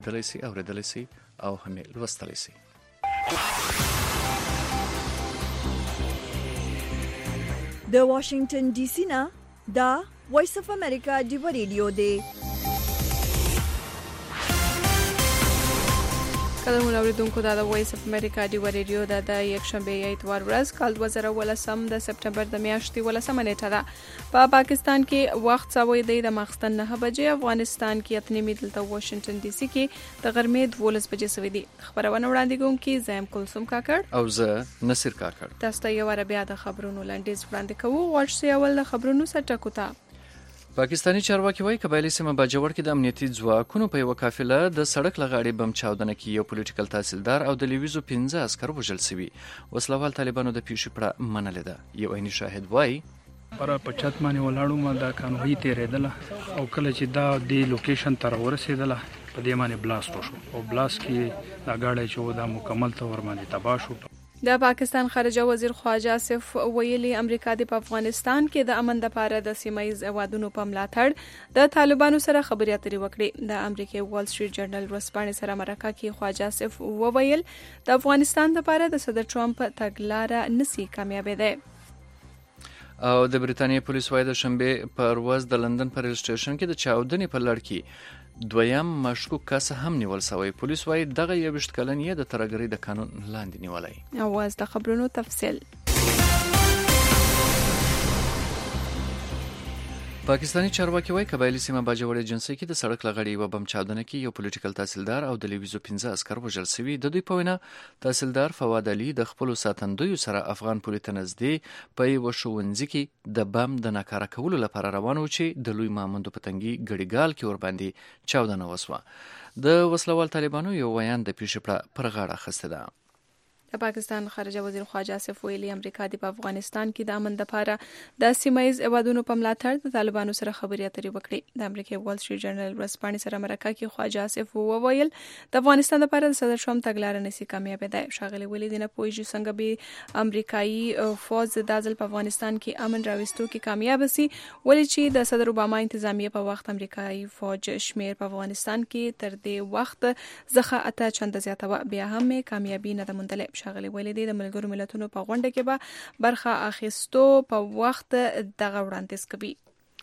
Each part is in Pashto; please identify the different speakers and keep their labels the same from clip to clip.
Speaker 1: دلی سي اوریدلی سي او هم لوستلی سي.
Speaker 2: د واشنگټن ډي سي نه دا وایس اف امریکا دی ریډیو دی.
Speaker 3: کله مو اوریدونکو دا د وایس اف امریکا دی ریډیو د یک شنبه اتوار ورځ کال 2018 د سپټمبر د میاشتې 18 نیټه ده. په پاکستان کې وخت سوي دی د ماخستن 9 بجې، افغانستان کې اتنې دلته واشنگټن ډي سي کې د غرمې 12 بجې سوي دي. خبرونه وړاندې کوونکی زم کلثوم کاکړ
Speaker 1: او زه نصیر کاکړ.
Speaker 3: تاسو ته یو بیا د خبرونو لاندیز وړاندې کوو. ورشي اول د خبرونو سرټکو ته.
Speaker 1: پاکستانی چارواکي وايي قبایلی سیمه باجوړ کې د امنیتي ځواکونو په یو قافله د سړک لغاړې بم چاودنه کې یو پولیټیکل تحصیلدار او د لیویزو 15 عسکر وژل شوي. وسلوال طالبانو د پیښې پړه منلې ده. یو عیني شاهد وايي
Speaker 4: پر پچات باندې ولاړو ما دا کانوي تیرېدله او کله چې دا د لوکیشن تر ورسېدله په دې باندې بلاست وشو او بلاست کې دا گاډي چې دا مکمل تور باندې تباہ شو.
Speaker 3: د پاکستان خارجه وزیر خواجه آصف ویلي امریکا د افغانستان کې د امن لپاره د سیمایي هیوادونو په ملاتړ د طالبانو سره خبرې اترې وکړي. د امریکای وال سټریټ جرنل ورسپانې سره مرکه کې خواجه آصف وویل د افغانستان لپاره د صدر ټرمپ تګلارې نسی کامیابې ده.
Speaker 1: او د بریتانیا پولیس وايي د شنبه پر ورځ د لندن پر ریل سټیشن کې د چاودنې په لړ کې دویم مشکوک کس هم نیول شوی. پولیس وايي دغه 21 کلن یې د ترګری د قانون لاندې نیولای.
Speaker 3: او واز د خبرونو تفصیل.
Speaker 1: پاکستانی چارواکي وايي قبایلی سیمه باجوړ ایجنسی کې د سړک لغړې و بم چاودنه کې یو پولیټیکل تحصیلدار او د لیویزو 15 عسکر وژل شوي. د دوی په وینا تحصیلدار فواد علي د خپل ساتندوی سره افغان پولیس ته نږدې په یو ښوونځي کې د بم د ناکاره کولو لپاره روان و چې د لوی مامندو پتنګي ګړیګال کې ور باندې چاودنه وسوه. د وسلوال طالبانو یو ویان د پیښې پر غاړه اخیسته ده.
Speaker 3: د پاکستان خارجه وزیر خواجه آصف ویلي امریکا د افغانستان کې د امن لپاره د سیمایي هیوادونو په ملاتړ د طالبانو سره خبرې اترې وکړي. د امریکای وال سټریټ جرنل ورسپانې سره مرکه کې خواجه آصف وویل د افغانستان لپاره د صدر ټرمپ تګلارې نسی کامیابې ده. شاغلي ویلي د نه پوهیږي څنګه به امریکایي فوج د ځل په افغانستان کې امن راوستو کې کامیاب شي، ولې چې د صدر اوباما انتظامیه په وخت امریکایي فوج شمیر په افغانستان کې تر دې وخت ځخه اته چنده زیاته و، بیا هم کامیابی نه ده. شاغلي ویلي د ملګرو ملتونو په غونډه کې به برخه اخیستو په وخت دغه وړاندیز کوي.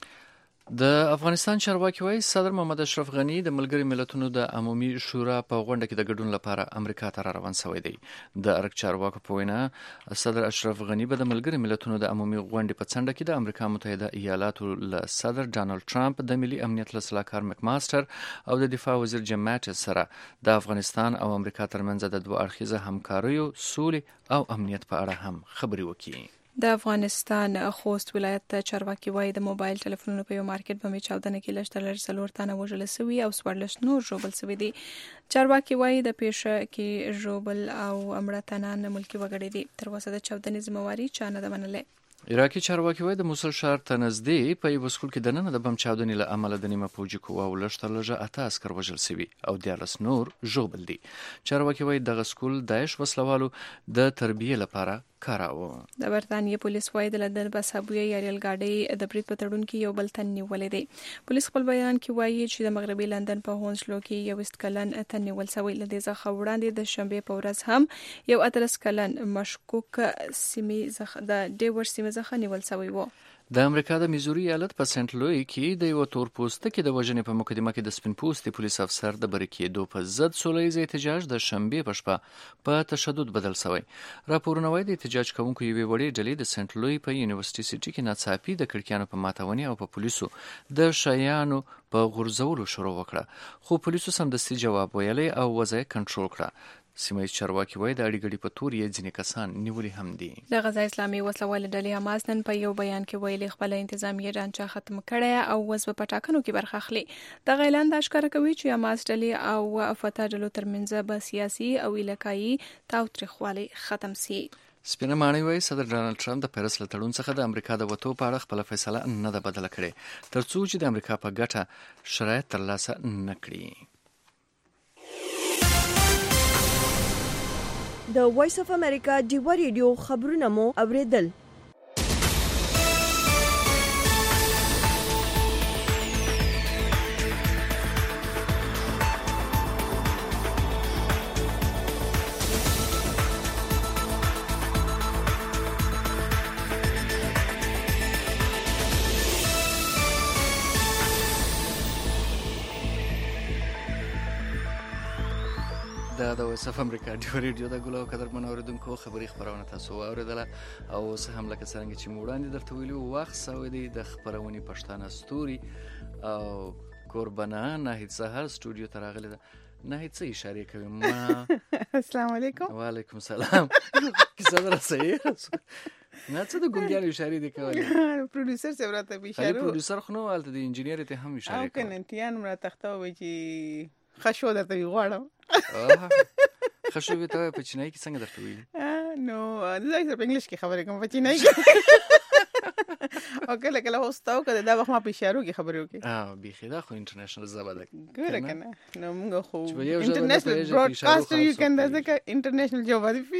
Speaker 1: د افغانستان چارواکي وايي صدر محمد اشرف غنی د ملګرو ملتونو د عمومي شورا په غونډه کې د ګډون لپاره امریکا ته روان شوی دی. د ارګ چارواکو په وینا صدر اشرف غنی به د ملګرو ملتونو د عمومي غونډې په څنډه کې د امریکا متحده ایالاتو له صدر ډانلډ ټرمپ د ملي امنیت له سلاکار مک ماستر او د دفاع وزیر جیم ماټس سره د افغانستان او امریکا ترمنځ د دوه اړخیزه همکاریو، سولې او امنیت په اړه هم خبرې وکړي.
Speaker 3: د افغانستان خوست ولایت چارواکي وايي د موبایل ټلیفونونو په یو مارکیټ باندې چاودنه کې لږ 4 تنه وژل شوي او 14 نور ژوبل شوي دي. چارواکي وايي د پیښه کې ژوبل او امړه تنان ملکی وګړي دي. تر اوسه د چاودنې ذمہواری چا نه ده منلې.
Speaker 1: عراقي چارواکي وايي د موصل ښار ته نږدې په یو سکول کې د نن د بم چاودنې له امله د نیمه پوجي قواو لږ اته عسکر وژل شوي او 14 نور ژوبل دي. چارواکي وايي دغه سکول داعش وسلوالو د تربیه لپاره کاراوه. د
Speaker 3: برتانیې پولیس وايي د لندن په سابویه یا ریل گاډي د برید په تړون کې یو بل تن نیولې دی. پولیس خپل بیان کې وايي چې د مغربي لندن په هونسلو کې یو 20 کلن تن نیول شوی. له دې څخه وړاندې د شنبه په ورځ هم یو 13 کلن مشکوک سیمې څخه د ډیور سیمې څخه نیول شوی و.
Speaker 1: د امریکا د میزوري ایالت په سنت لوی کې د یو تور پوسته کې د وژنې په مقدمه کې د سپین پوستي پولیس افسر د بریکېدو په ضد سولهییز احتجاج د شنبه په شپه په تشدد بدل شوی. راپورونه وايي د احتجاج کوونکو یوې وړې ډلې د سنت لوی په یونیورسيټي سټي کې ناڅاپي د کړکیانو په ماتونې او په پولیسو د شیانو په غورځولو شروع وکړه، خو پولیسو سمدستي جواب ویلی او وضعیت کنټرول کړه. سیمایي چارواکي وايي د اړیګړي په تور یې ځینې کسان نیولي هم دي.
Speaker 3: د غزا اسلامي وسلوالې ډلې حماس نن په یو بیان کې ویلي خپل انتظامیه ډانچه ختم کړې او اوس په ټاکنو کې برخه اخلي. د اعلان د اشکار کوي چې حماس ډلې او فتح ډلو ترمنځ به سیاسي او علاقايي تاوتریخوالی ختم شي.
Speaker 1: سپینه ماڼۍ وايي صدر ډانلډ ټرمپ د پیرس له تړون څخه د امریکا د وتو په اړه خپل فیصله نه ده بدله کړې ترڅو چې د امریکا په ګټه شرایط ترلاسه نه کړي.
Speaker 2: د وایس اف امریکا ډیو ریډیو خبرونه مو اوریدل.
Speaker 1: دا د وایس اف امریکا ډیو ریډیو د ګلو قدر منوریدونکو خبري خبرونه تاسو واوریدله او اوس هم لکه څنګه چې موړاندې درته ویلو وخت سوی دی د خبرونې پښتانه ستوري او قربانه ناهید سهار سټوډیو ته راغلی ده. ناهید څه اشاره کوي؟ ما
Speaker 5: السلام علیکم.
Speaker 1: وعلیکم السلام. کیسه در صحیح نه څه د ګونګیانو اشاره دي کولې؟
Speaker 5: پروډوسر صاحب راته
Speaker 1: خالي
Speaker 5: اشاره
Speaker 1: پروډوسر خو نو ولته د انجینیر ته هم اشاره
Speaker 5: او
Speaker 1: کوي.
Speaker 5: کنه انتیان مرا تخته وي چې خشو درته غواړم.
Speaker 1: خشو به ته په چینای کې څنګه درته ویل؟
Speaker 5: نو زه په انګلیش کې خبرې کوم، په چینای کې او کله کله هوستاو کده دا وخت ما په اشارو کې خبرې وکړي.
Speaker 1: بیخي دا خو انټرنیشنل زبا ده
Speaker 5: ګوره کنه نو موږ خو
Speaker 1: انټرنیشنل
Speaker 5: انټرنیشنل براډکاسټر یو کین دا ځکه انټرنیشنل جو باندې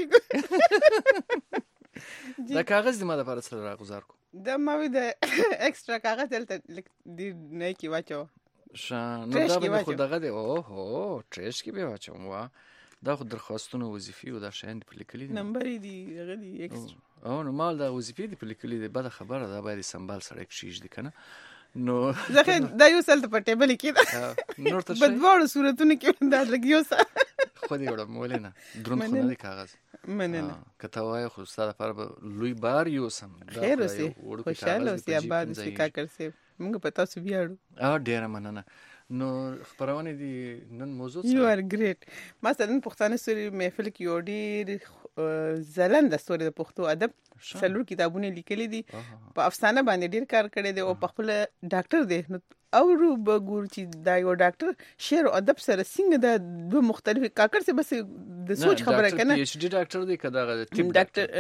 Speaker 5: فیګ
Speaker 1: دا کاغذ د ما لپاره سره راغوزار کو
Speaker 5: دا ما وی د ایکسترا کاغذ دلته د نه کی واچو
Speaker 1: شان نو دا به خو دغه دی. اوه ټریش کې به واچوم. وا دا خو درخواستونه وظیفي او دا شاین په لیکلي دي
Speaker 5: نمبر دی هغه دی ایکسترا
Speaker 1: او نو مال دا وظیفي دی په لیکلي دي. بده خبره ده باید سنبال سره کشیش دي کنه. نو
Speaker 5: ځکه دا یو سل په ټیبل کې
Speaker 1: نور تر
Speaker 5: بدوړ صورتونه کې دا لګیو سره
Speaker 1: خو دې وړم مولنا درون خو نه دی کاغذ
Speaker 5: مننه
Speaker 1: کته وای خو ستاسو لپاره لوی بار یو سم
Speaker 5: خیر اوسه خوشاله اوسه آباد اوسه کاکر سه موږ پتا سو بیاړو
Speaker 1: ډیره مننه. نو خبرونه دي نن موضوع
Speaker 5: یو ار ګریټ. مثلا پښتانه سوري محفل کې یو ډیر زلند ستوري د پښتو ادب څلور کتابونه لیکلي دي، په افسانه باندې ډیر کار کړی دی او په خپل ډاکټر دی. نو او بګور چې دا یو ډاکټر شعر او ادب سره څنګه د دوه مختلف کاکر سه بس د سوچ خبره کنه.
Speaker 1: پی ایچ ډی ډاکټر دی کدا
Speaker 5: طب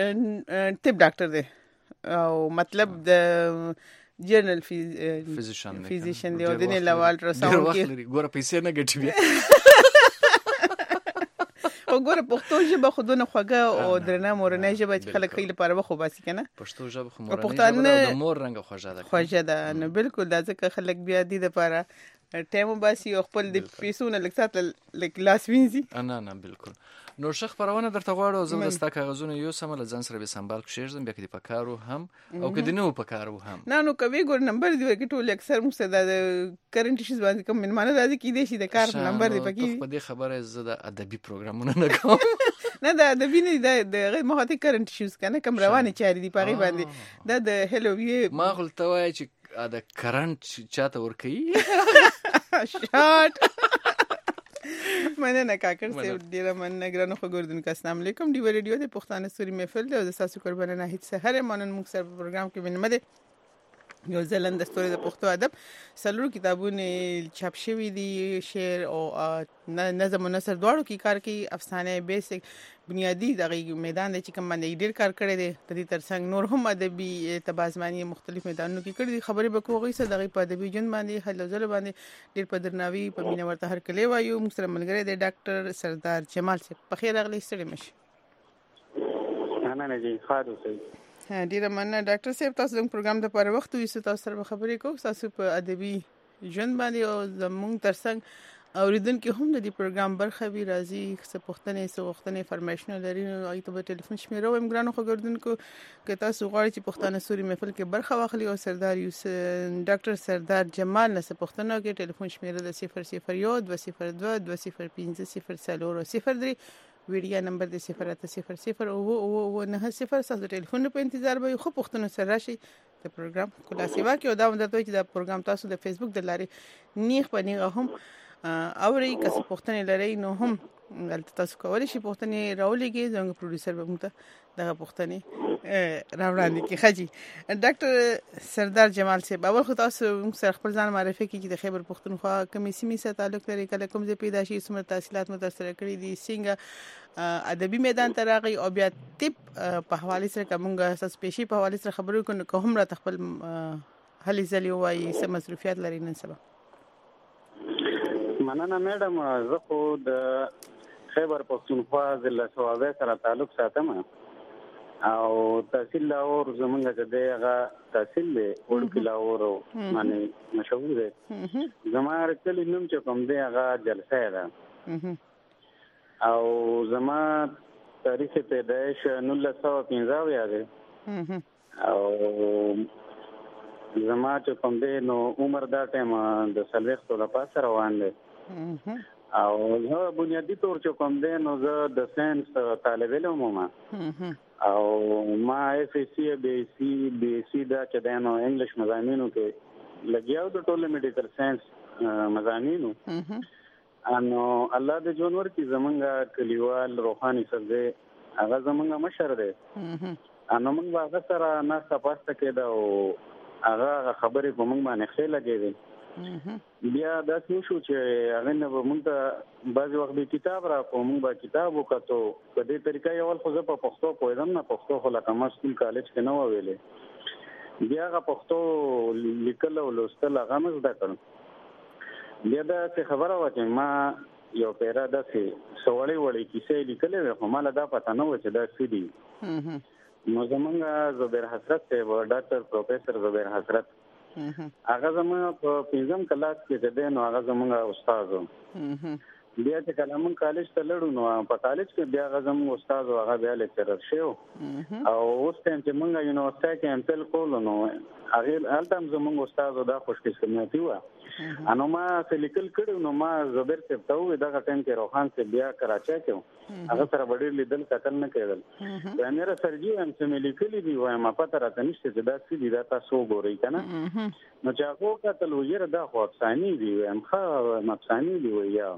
Speaker 5: ډاکټر دی او مطلب د جنرال فیزیشن دی او د نه لوال رساو کې
Speaker 1: ګوره پیسې نه ګټي بیا
Speaker 5: او ګوره پښتو ژبه خودونه خوږه او درنه مورنه ژبه چې خلک خېل لپاره خو باسي کنه.
Speaker 1: پښتو ژبه خو مورنه ژبه د مور رنګ خوږه
Speaker 5: ده نو بالکل دا ځکه خلک بیا دي د لپاره ټایم باسي او خپل د پیسونه لکسات لک لاس وینځي.
Speaker 1: نه بالکل. نو شخ پرونه درته غواړو زم د ستا کاغذونه یو سم له ځان سره به سنبال کښېږم بیا کې پکارو هم او کې دنه پکارو هم
Speaker 5: نه کوي ګور نمبر دی ورکې ټول اکثر موږ د کرنٹ ایشوز باندې کوم منمانه راځي کې دي شي د کار نمبر دی پکې.
Speaker 1: په دې خبره زه د ادبي پروګرامونه نه کوم
Speaker 5: نه دا ادبي نه د مخاطب کرنٹ ایشوز کنه کوم روانه چاري دی پغې باندې دا د هلو وی
Speaker 1: ما غلطه وای چې د کرنٹ چاته ور کوي
Speaker 5: شات مننه کاکر سیو ډیره مننه ګرانو خو ګوردونکو. السلام علیکم. دی ریډیو د پښتانه ستوري محفل دی او د تاسو قربانه ناهید سحر مانن موږ سره پروګرام کې بنمه یو زلند ستوري د پښتو ادب څلور کتابونه چاپ شوي دي، شعر او نظم او نثر دواړو کې کار کوي. افسانه بیسیک بنیادی دغه میدان دی چې کوم باندې ډیر کار کړی دی. د دې ترڅنګ نور هم ادبي تبازمانی مختلف میدانونو کې کړی دي. خبرې به کوغی سره دغه په ادبي جون باندې هلوزل باندې ډیر په درناوي په مینه ورته هر کله وایو. موږ سره ملګری دی ډاکټر سردار جمال صاحب. په خیر راغلی ستړي مشي.
Speaker 6: نه جی خاطر سي
Speaker 5: ډیره مننه ډاکټر صاحب. تاسو د پروګرام لپاره وخت ویسو تاسو سره خبرې کوو. تاسو په ادبي ژوند باندې او زموږ ترڅنګ اوریدونکو هم د دې پروګرام برخه وي. راځي څه پوښتنې فرمایشونه لري نو ایته په ټلیفون شمیره ویم ګرانو خو ګردونکو که تاسو غواړئ چې پښتانه سوري محفل کې برخه واخلي او سردار ډاکټر سردار جمال نه څه پوښتنه کې ټلیفون شمیره د 001 202 205 003 ویډیا نمبر د 0800 او 90 تاسو ټلیفون په انتظار به خو پښتنو سره راشي د پروګرام خلاصي واکه او دا مونږ ته چې دا پروګرام تاسو د فیسبوک د لارې نیغ په نیغه هم اوري که څه پوښتنې لري نو هم دلته تاسو کولی شئ پوښتنې راولېږئ. زموږ پروډوسر به موږ ته دغه پوښتنې راوړاندې کړي. ښه جي ډاکټر سردار جمال صاحب اول خو تاسو موږ سره خپل ځان معرفي کړئ چې د خیبر پښتونخوا کومې سیمې سره تعلق لري، کله کوم ځای پیدا شي، څومره تحصیلات مو ترسره کړي دي، څنګه ادبي میدان ته راغی او بیا طب په حواله سره کومه اساس پیشي په حواله سره خبرې کوو که هم را خپل هلي ځلې وایي څه مصروفیات لري نن سبا.
Speaker 6: مننه میډم. زه خو د خیبر پښتونخوا ضلع صوابۍ سره تعلق ساتم او تحصیل لاهور زمونږ د دغه تحصیل دی وړوکی لاهور باندې مشهور دی. زما کلی نوم چې کوم دی هغه جلسه ده او زما تاریخ پیدایش 1915 دی او زما چې کوم دی نو عمر دا ټایم د 40 لپاره روان دی او زه بنیادی تور چې کوم دی نو زه د ساينس طالب علم وم او ما اف اس سی بي سي دا چې د نو انګلیش مضامینو کې لګیاو د ټول میډیکل ساينس مضامینو انو الله د جونور کې زمونږ کلیوال روحاني سره هغه زمونږ مشر دی انو موږ هغه سره نه تاسو کې دا او هغه خبرې په موږ باندې خېل لګېږي بیا دا څه شو چې هغه نه موږ ته بعض وخت به کتاب را کوم به کتاب وکړو په دې طریقې اول خو زه په پښتو پوهیدم نه پښتو خو لکه ما سکول کالج کې نه ویلې بیا هغه پښتو لیکل او لوستل هغه مې زده کړم بیا دا څه خبره و چې ما یو پیرا داسې سوالي کیسې لیکلې خو مال دا پته نه و چې دا څه دي نو زمونږ زبیر حضرت ته ډاکټر پروفیسور زبیر حضرت هغه زموږ په 5م کلاس کې ده نو هغه زموږ استاد بیا چې کله موږ کالج ته لړو نو په کالج کې بیا هغه زموږ استاد هغه بیا لیکچرر شو او اوس چې موږ یونیورسيټي کې امپل کول نو هغه البته زموږ استاد دا خوشقسمتي و انو ما لیکل کړو نو ما زبیر ته ته دا ټیم کې روحان ته بیا کراچۍ کې هغه سره وړي لیدل کتل نه کېدل دا مېره سرجی هم چې مې لیکلي دی وایم ما پته راته نشته چې دا څه دي دا تاسو وګورئ کنه نو چې هغه کتل ویره دا خو افسانې دی وایم ښه افسانې دی ویا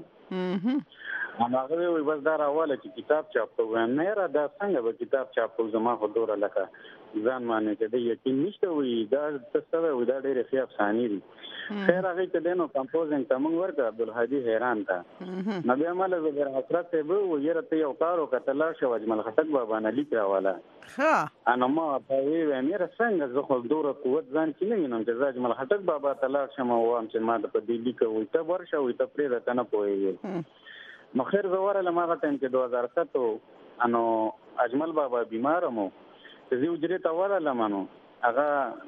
Speaker 6: هغه وی بس دا راواله چې کتاب چاپ کوم نه را دا څنګه به کتاب چاپ کوم زما خو دوره لکه ځان باندې چې د یقین نشته وي دا تاسو وی دا ډېر ښه افسانې دي خیر هغه ته دینو کمپوزینګ ته موږ ورته عبدالهادي حیران تا نو بیا مال زبر حضرت ته وو یره ته یو کارو کتل شو اجمل خټک بابا نه لیک راواله ها انا ما په وی مې څنګه زه خو دوره قوت ځان کې نه وینم چې اجمل خټک بابا تعالی شمه وام چې ما د په دې لیک وي ته ورشه وي ته پرې راته نه پوهیږي نو خیر زوره لمغه ټیم کې 2007 انو اجمل بابا بیمار مو زه وجره ته وره لمنو هغه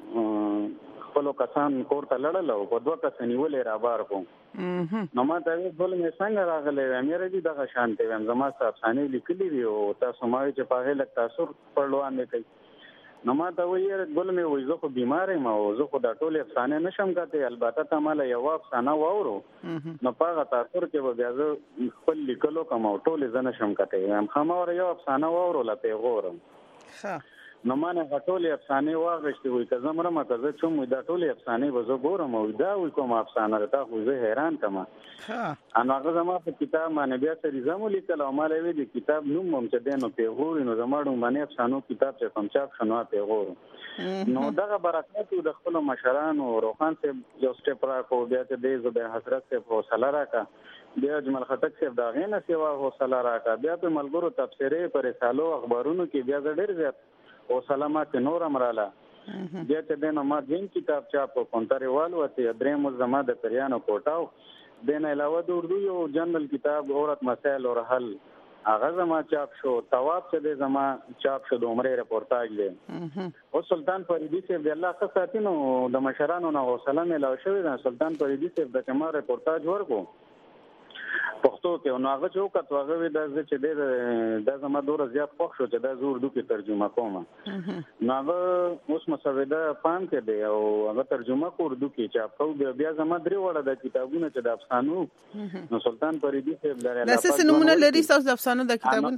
Speaker 6: خپل کسان کور ته لړل او په دوه کس نیولې را بار کوم نو ما ته ټول مې څنګه راغله مې دې دغه شانته ویم زما صاحب ثاني لیکلي دی او تاسو ما چې پاغه لک تاسو پړلوان نه کوي نو ما ته ویل ګل مې وې زه خو بیمار یم او زه خو دا ټول افسانه نشم کاته البته ته مال یو افسانه واورو نو پاغه تاسو کې بیا زه خپل لیکلو کوم او ټول زنه شم کاته هم خمور یو افسانه واورو لته غورم ها نو مانه غټولې افسانې واغشتې وي که زمره ما که زه چوم وي دا ټولې افسانې به زه ګورم او دا وي کوم افسانه ده خو زه حیران کما انو هغه زما په کتاب باندې بیا سری زمو لیکل او مال وی د کتاب نوم هم چې دینو پیغور نو زماړو باندې افسانو کتاب چې کوم چاپ شنو پیغور نو دغه برکات د خپل مشرانو روحان سے یو سټپ را کو بیا ته د زبیر حضرت سے حوصله راکا بیا اجمل خټک سے دا غینه سیوا حوصله راکا بیا په ملګرو تفسیرې پر رسالو اخبارونو کې بیا ډېر زیات او سلامات نور امراله بیا ته دنه ما دین کتاب چاپ کونتري والوته دریم زما د پریانو کوټاو دنه علاوه د اردو یو جنرال کتاب عورت مسائل او حل هغه زما چاپ شو تواب څه د زما چاپ شو د عمره رپورتاج دی او سلطان فریدی سے د الله خصاتینو د مشرانو نه حوصله ملو شوی د سلطان فریدی سے د کما رپورتاج ورکو پښتو کې نو هغه چې وکړو هغه د چې د زما دور زیات خوښ شو چې د زور دوه ترجمه کوم نو هغه اوس مسوده پام کې دی او هغه ترجمه کو اردو کې چې په بیا زما درې وړه د کتابونو چې د افسانو نو سلطان فریدی صاحب لري
Speaker 5: لاسه نمونه لري تاسو د افسانو د کتابونو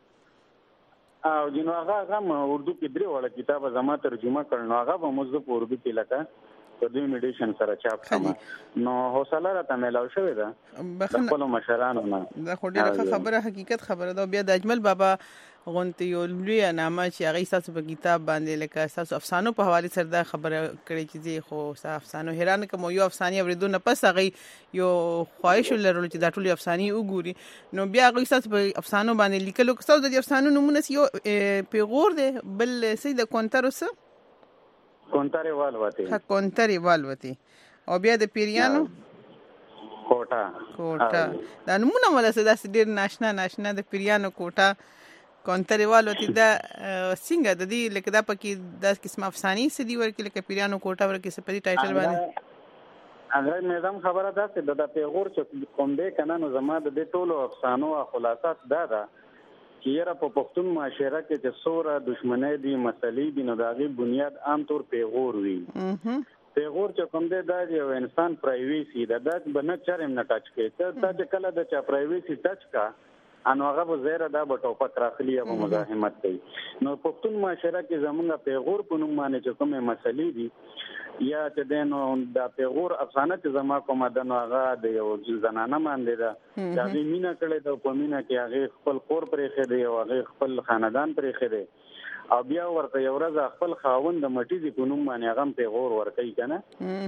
Speaker 6: او جنو هغه اردو کې درې وړه کتاب زما ترجمه کړنو هغه به موږ په اردو کې لکه په دوی میډیشن سره چاپ کړم نو حوصله راته ملاو شوې ده خپل مشرانو نه
Speaker 5: دا خو ډیره خبره حقیقت خبره ده بیا د اجمل بابا غونتی یو لوی نامه چې هغه تاسو په کتاب باندې لکه تاسو افسانو په حواله سره دا خبره کړې چې خو افسانو حیران کوم یو افسانه اوریدو نه پس هغه یو خواهش لرلو چې دا ټول افسانې وګوري نو بیا هغه تاسو په افسانو باندې لیکلو تاسو د افسانو نمونه یو پیغور ده بل سید کونتروس
Speaker 6: کونتري
Speaker 5: والوتی او بیا د پیریانو کوټه دا نمونه ولا څه داسې ډیر ناشنا د پیریانو کوټه کونتري والوتی دا څنګه د دې لکه دا پکې د قسم افسانې سدي ورکه لکه پیریانو کوټه ورکه څه په ټایټل باندې
Speaker 6: اگر نظام خبره ده چې د پیغور چې کوم دې کنه نو زما د ټولو افسانو خلاصات دا چې یره په پښتون معاشره کې چې سوره دښمنۍ دي مسلې دي نو داغي بنیاد عام طور پیغور وي پیغور چې کوم دی دا یو انسان پرایویسی دا به نه چرېم نه ټچ کوي ته چې کله د چا پرایویسی ټچ کا انو هغه به زیره دا به ټوپک راخلی یا مزاحمت کوي. نو پښتون معاشره کې زمونږ پیغور په نوم باندې چې کومه مسلې دي یا چې دینو دا پیغور افسانه چې زما کومه د نو هغه د یو زنانه باندې دا د مینا کړي د کومینه کې هغه خپل کور پرې خېده او هغه خپل خاندان پرې خېده او بیا ورته یو ورځ خپل خاوند د مټي دی په نوم باندې هغه پیغور ورکړي کنه.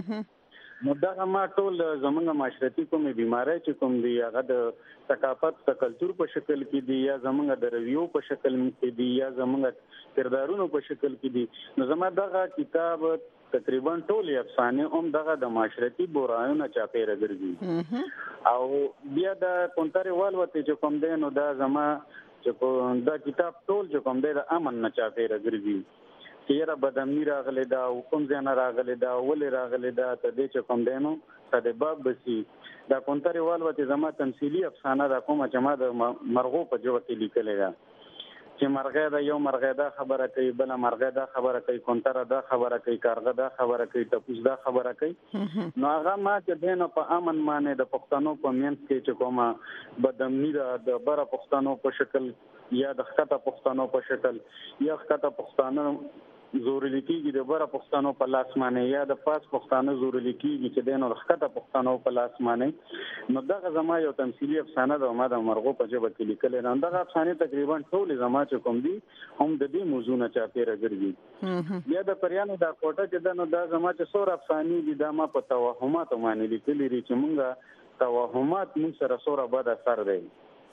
Speaker 6: نو دا ما ټول زمونږ معاشرتي کومې بیماری چې کوم دی هغه د ثقافت د کلچر په شکل کې دی یا زمونږ د رویو په شکل کې دی یا زمونږ کردارونو په شکل کې دی. نو زما دغه کتاب تقریبا ټول افسانه دغه د معاشرتي بورایونو چاپیره ګرځي او بیا د کونتري والوته چې کوم دی نو دا زما چې دا کتاب ټول چې کوم دی د امن نه چاپیره ګرځي چیرې بدامنی راغلی دا کوم ځای نه راغلی دا ولې راغلی دا ته دې چې کوم دی نو ساده باب بسی دا کونتري والوته زما تمثيلي افسانه دا کومه چې ما د مرغو په جوړ کې لیکلې ده چې مرغه دا یو مرغه دا خبره کوي بل مرغه دا خبره کوي کونتره دا خبره کوي کارغه دا خبره کوي ټپوس دا خبره کوي. نو هغه ما چې دینه په امن باندې د پښتنو په منځ کې چې کومه بدامنی دا د بره پښتنو په شکل یا د ښکته پښتنو په شکل یا ښکته پښتنو زورل کیږي د بره پښتنو په لاس باندې یا د پاس پښتنو زورل کیږي چې دینه د ښکته پښتنو په لاس باندې. نو دغه زما یو تمثيلي افسانه ده ما د مرغو په جبه کې لیکل نه دغه افسانه تقریبا ټول زما چې کوم دي هم د دې موضوع نه چاپیره ګرځي. یا د پریانو دا کوټه چې دنو دا زما چې سور افسانې دي دا ما په توهمات باندې لیکل لري چې مونږه توهمات موږ سره سور بد اثر دی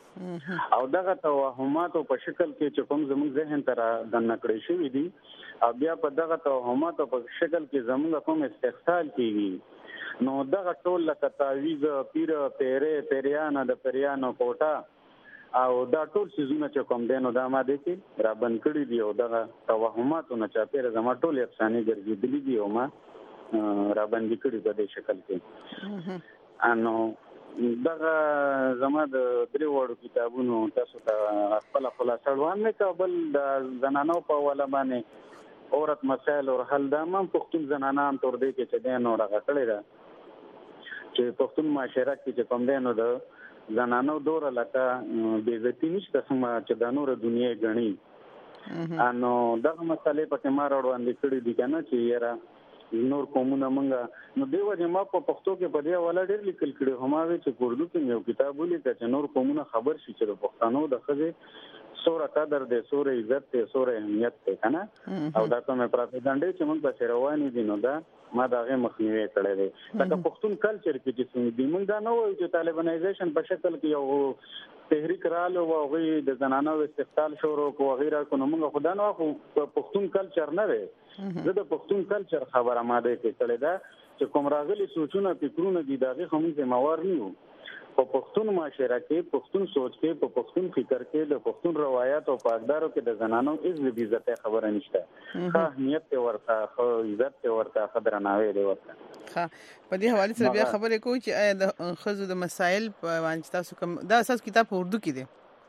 Speaker 6: او دغه توهماتو په شکل کې چې کوم زموږ ذهن تر د نکړې شوې دي او بیا په دغه توهماتو په شکل کې زموږ کوم استحصال کیږي. نو دغه ټول لکه تعویذ پیر پیره پیریانه د پیریانو کوټه او دا ټول سيزونه چې کوم دینو دا ما دي کې را بند کړی دی او دغه توهماتو نه چاپیره زما ټول افسانې ګرځېدلې دي او ما را بند کړی په دې شکل کې. انو دغه زما د درې وړو کتابونو تاسو ته خپل خلاصه وړاندې نه کابل د زنانو په ولا باندې عورت مسائل او حل د امام پښتون زنانان تر دې کې چې دینو راغړی دا چې پښتون معاشره کې چې کوم دینو د زنانو دور لکه بے عزتی نشته سم چې د نور دنیا غني انو دغه مسالې په کې ما وړاندې کړی دي کنه چې یاره نور کومونه منګه نو دیو چې ما په پښتو کې په دې ولا ډېر لیکل کړي هماوي چې اردو کې یو کتاب ولیکل چې نور کومونه خبر شي چې د پښتنو د خزه سوره قدر دې سوره عزت دې سوره اهمیت دې کنه او دا کومه پروپاګاندا چې موږ په رواني دي نو دا ما داغه مخنیوي کړی دی. لکه پښتون کلچر کې چې څنګه دی موږ دا نه وایو چې طالبانایزیشن په شکل کې یو تحریک رالو او غوي د زنانو استقلال شروع او غیره کو نو موږ خدای نو پښتون کلچر نه دی زه د پښتون کلچر خبره ما ده کړې ده چې کوم راغلي سوچونه فکرونه دي داغه هم ذمہوار نه یو په پښتون معاشره کې پښتون سوچ کې په پښتون فکر کې د پښتون روایت او پاکدارو کې د زنانو عزت عزت خبره نشته ښه اهمیت ورته خو عزت ورته خبرناوي دی ورته.
Speaker 5: ها په دې حواله سره بیا خبرې کوم چې آیا د خزو د مسائل په وانه تاسو کوم دا اساس کتاب اردو کې دی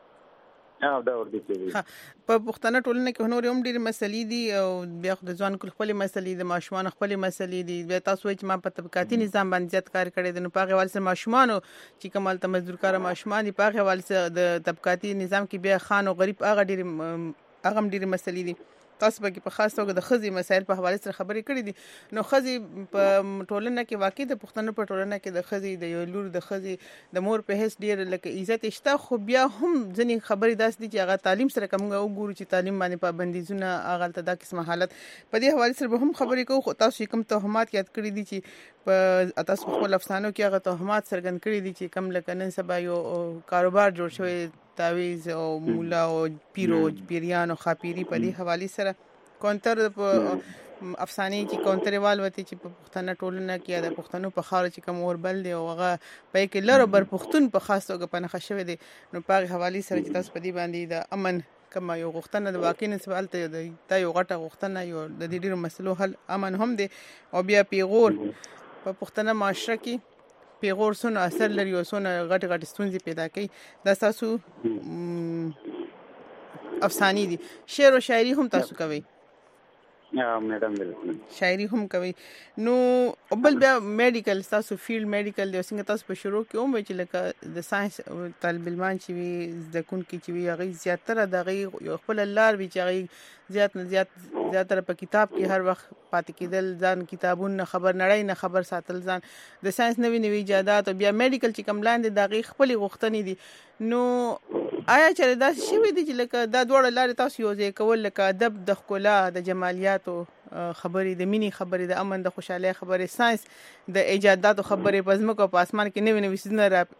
Speaker 6: دا ورته کوي
Speaker 5: په پښتنه ټولنه کې نور هم ډېر مسلې دي او بیا د ځوان کل خپل مسلې د ماشومان خپل مسلې دي بیا تاسو چې ما په طبقاتي نظام باندې زیات کار کړی دی نو په هغه سره ماشومان چې کمال ته مزدور کار ماشومان په هغه سره د طبقاتي نظام کې بیا خان او غریب هغه ډېر مسلې دي تاسو په خاص توګه د خزي مسایل په حواله سره خبرې کړې دي. نو خزي په ټولنه کې واقع د پښتنو په ټولنه کې د خزي د یو لور د خزي د مور په هیڅ ډیر لکه عزت شته خو بیا هم ځنې خبرې داس دي چې هغه تعلیم سره کومه وګورو چې تعلیم باندې پابندیزونه هغه ته دا قسمه حالت په دې حواله سره به هم خبرې کوو. خو تاسو کوم توهمات یاد کړی دي چې په تاسو خپل افسانو کې هغه توهمات څرګند کړی دي چې کم لکه نن سبا یو کاروبار جوړ شوی تعویذ او مولا او پیرو پیریان او خاپيري په دې حواله سره کونتر افسانې چې کونتروال وته چې په پښتنه ټولنه کې د پښتنو په خاور چې کوم اوربل دی او هغه په کې لره بر پښتون په خاص توګه په نخښه شوی دی نو په حواله سره چې تاسو په دې باندې د امن کما یو غوښتنه د واقع نسبت ته دا یو غټه غوښتنه یو د دې ډیرو مسلو حل امن هم دی او بیا پیغور په پښتنه معاشره کې پیغور سونه اثر لري او سونه غټ ستونزې پیدا کوي دا تاسو افسانې دي. شعر او شاعري هم تاسو کوي
Speaker 6: میډم بالکل
Speaker 5: شاعري هم کوي. نو بل بیا میډیکل تاسو فیلډ میډیکل دی څنګه تاسو په شروع کې هم چې لکه د ساينس طالب علمان چې وي د کون کې چې وي هغه زیاتره د غي خپل لار وی چې هغه زیاتره په کتاب کې هر وخت پاتې کېدل، ځان کتابونه خبر نړۍ نه خبر ساتل، ځان د ساينس نوې ایجادات او بیا میډیکل چې کوم لاندې د غي خپل غوښتنې دي. نو آیا چې دا شی دي چې لکه دا دوړ لارې تاسو یو ځای کول لکه ادب د ښکلا د جمالیاتو خبرې د مینی خبرې د امن د خوشاله خبرې ساينس د ایجاداتو خبرې په ځمکه او په اسمان کې نوې نوې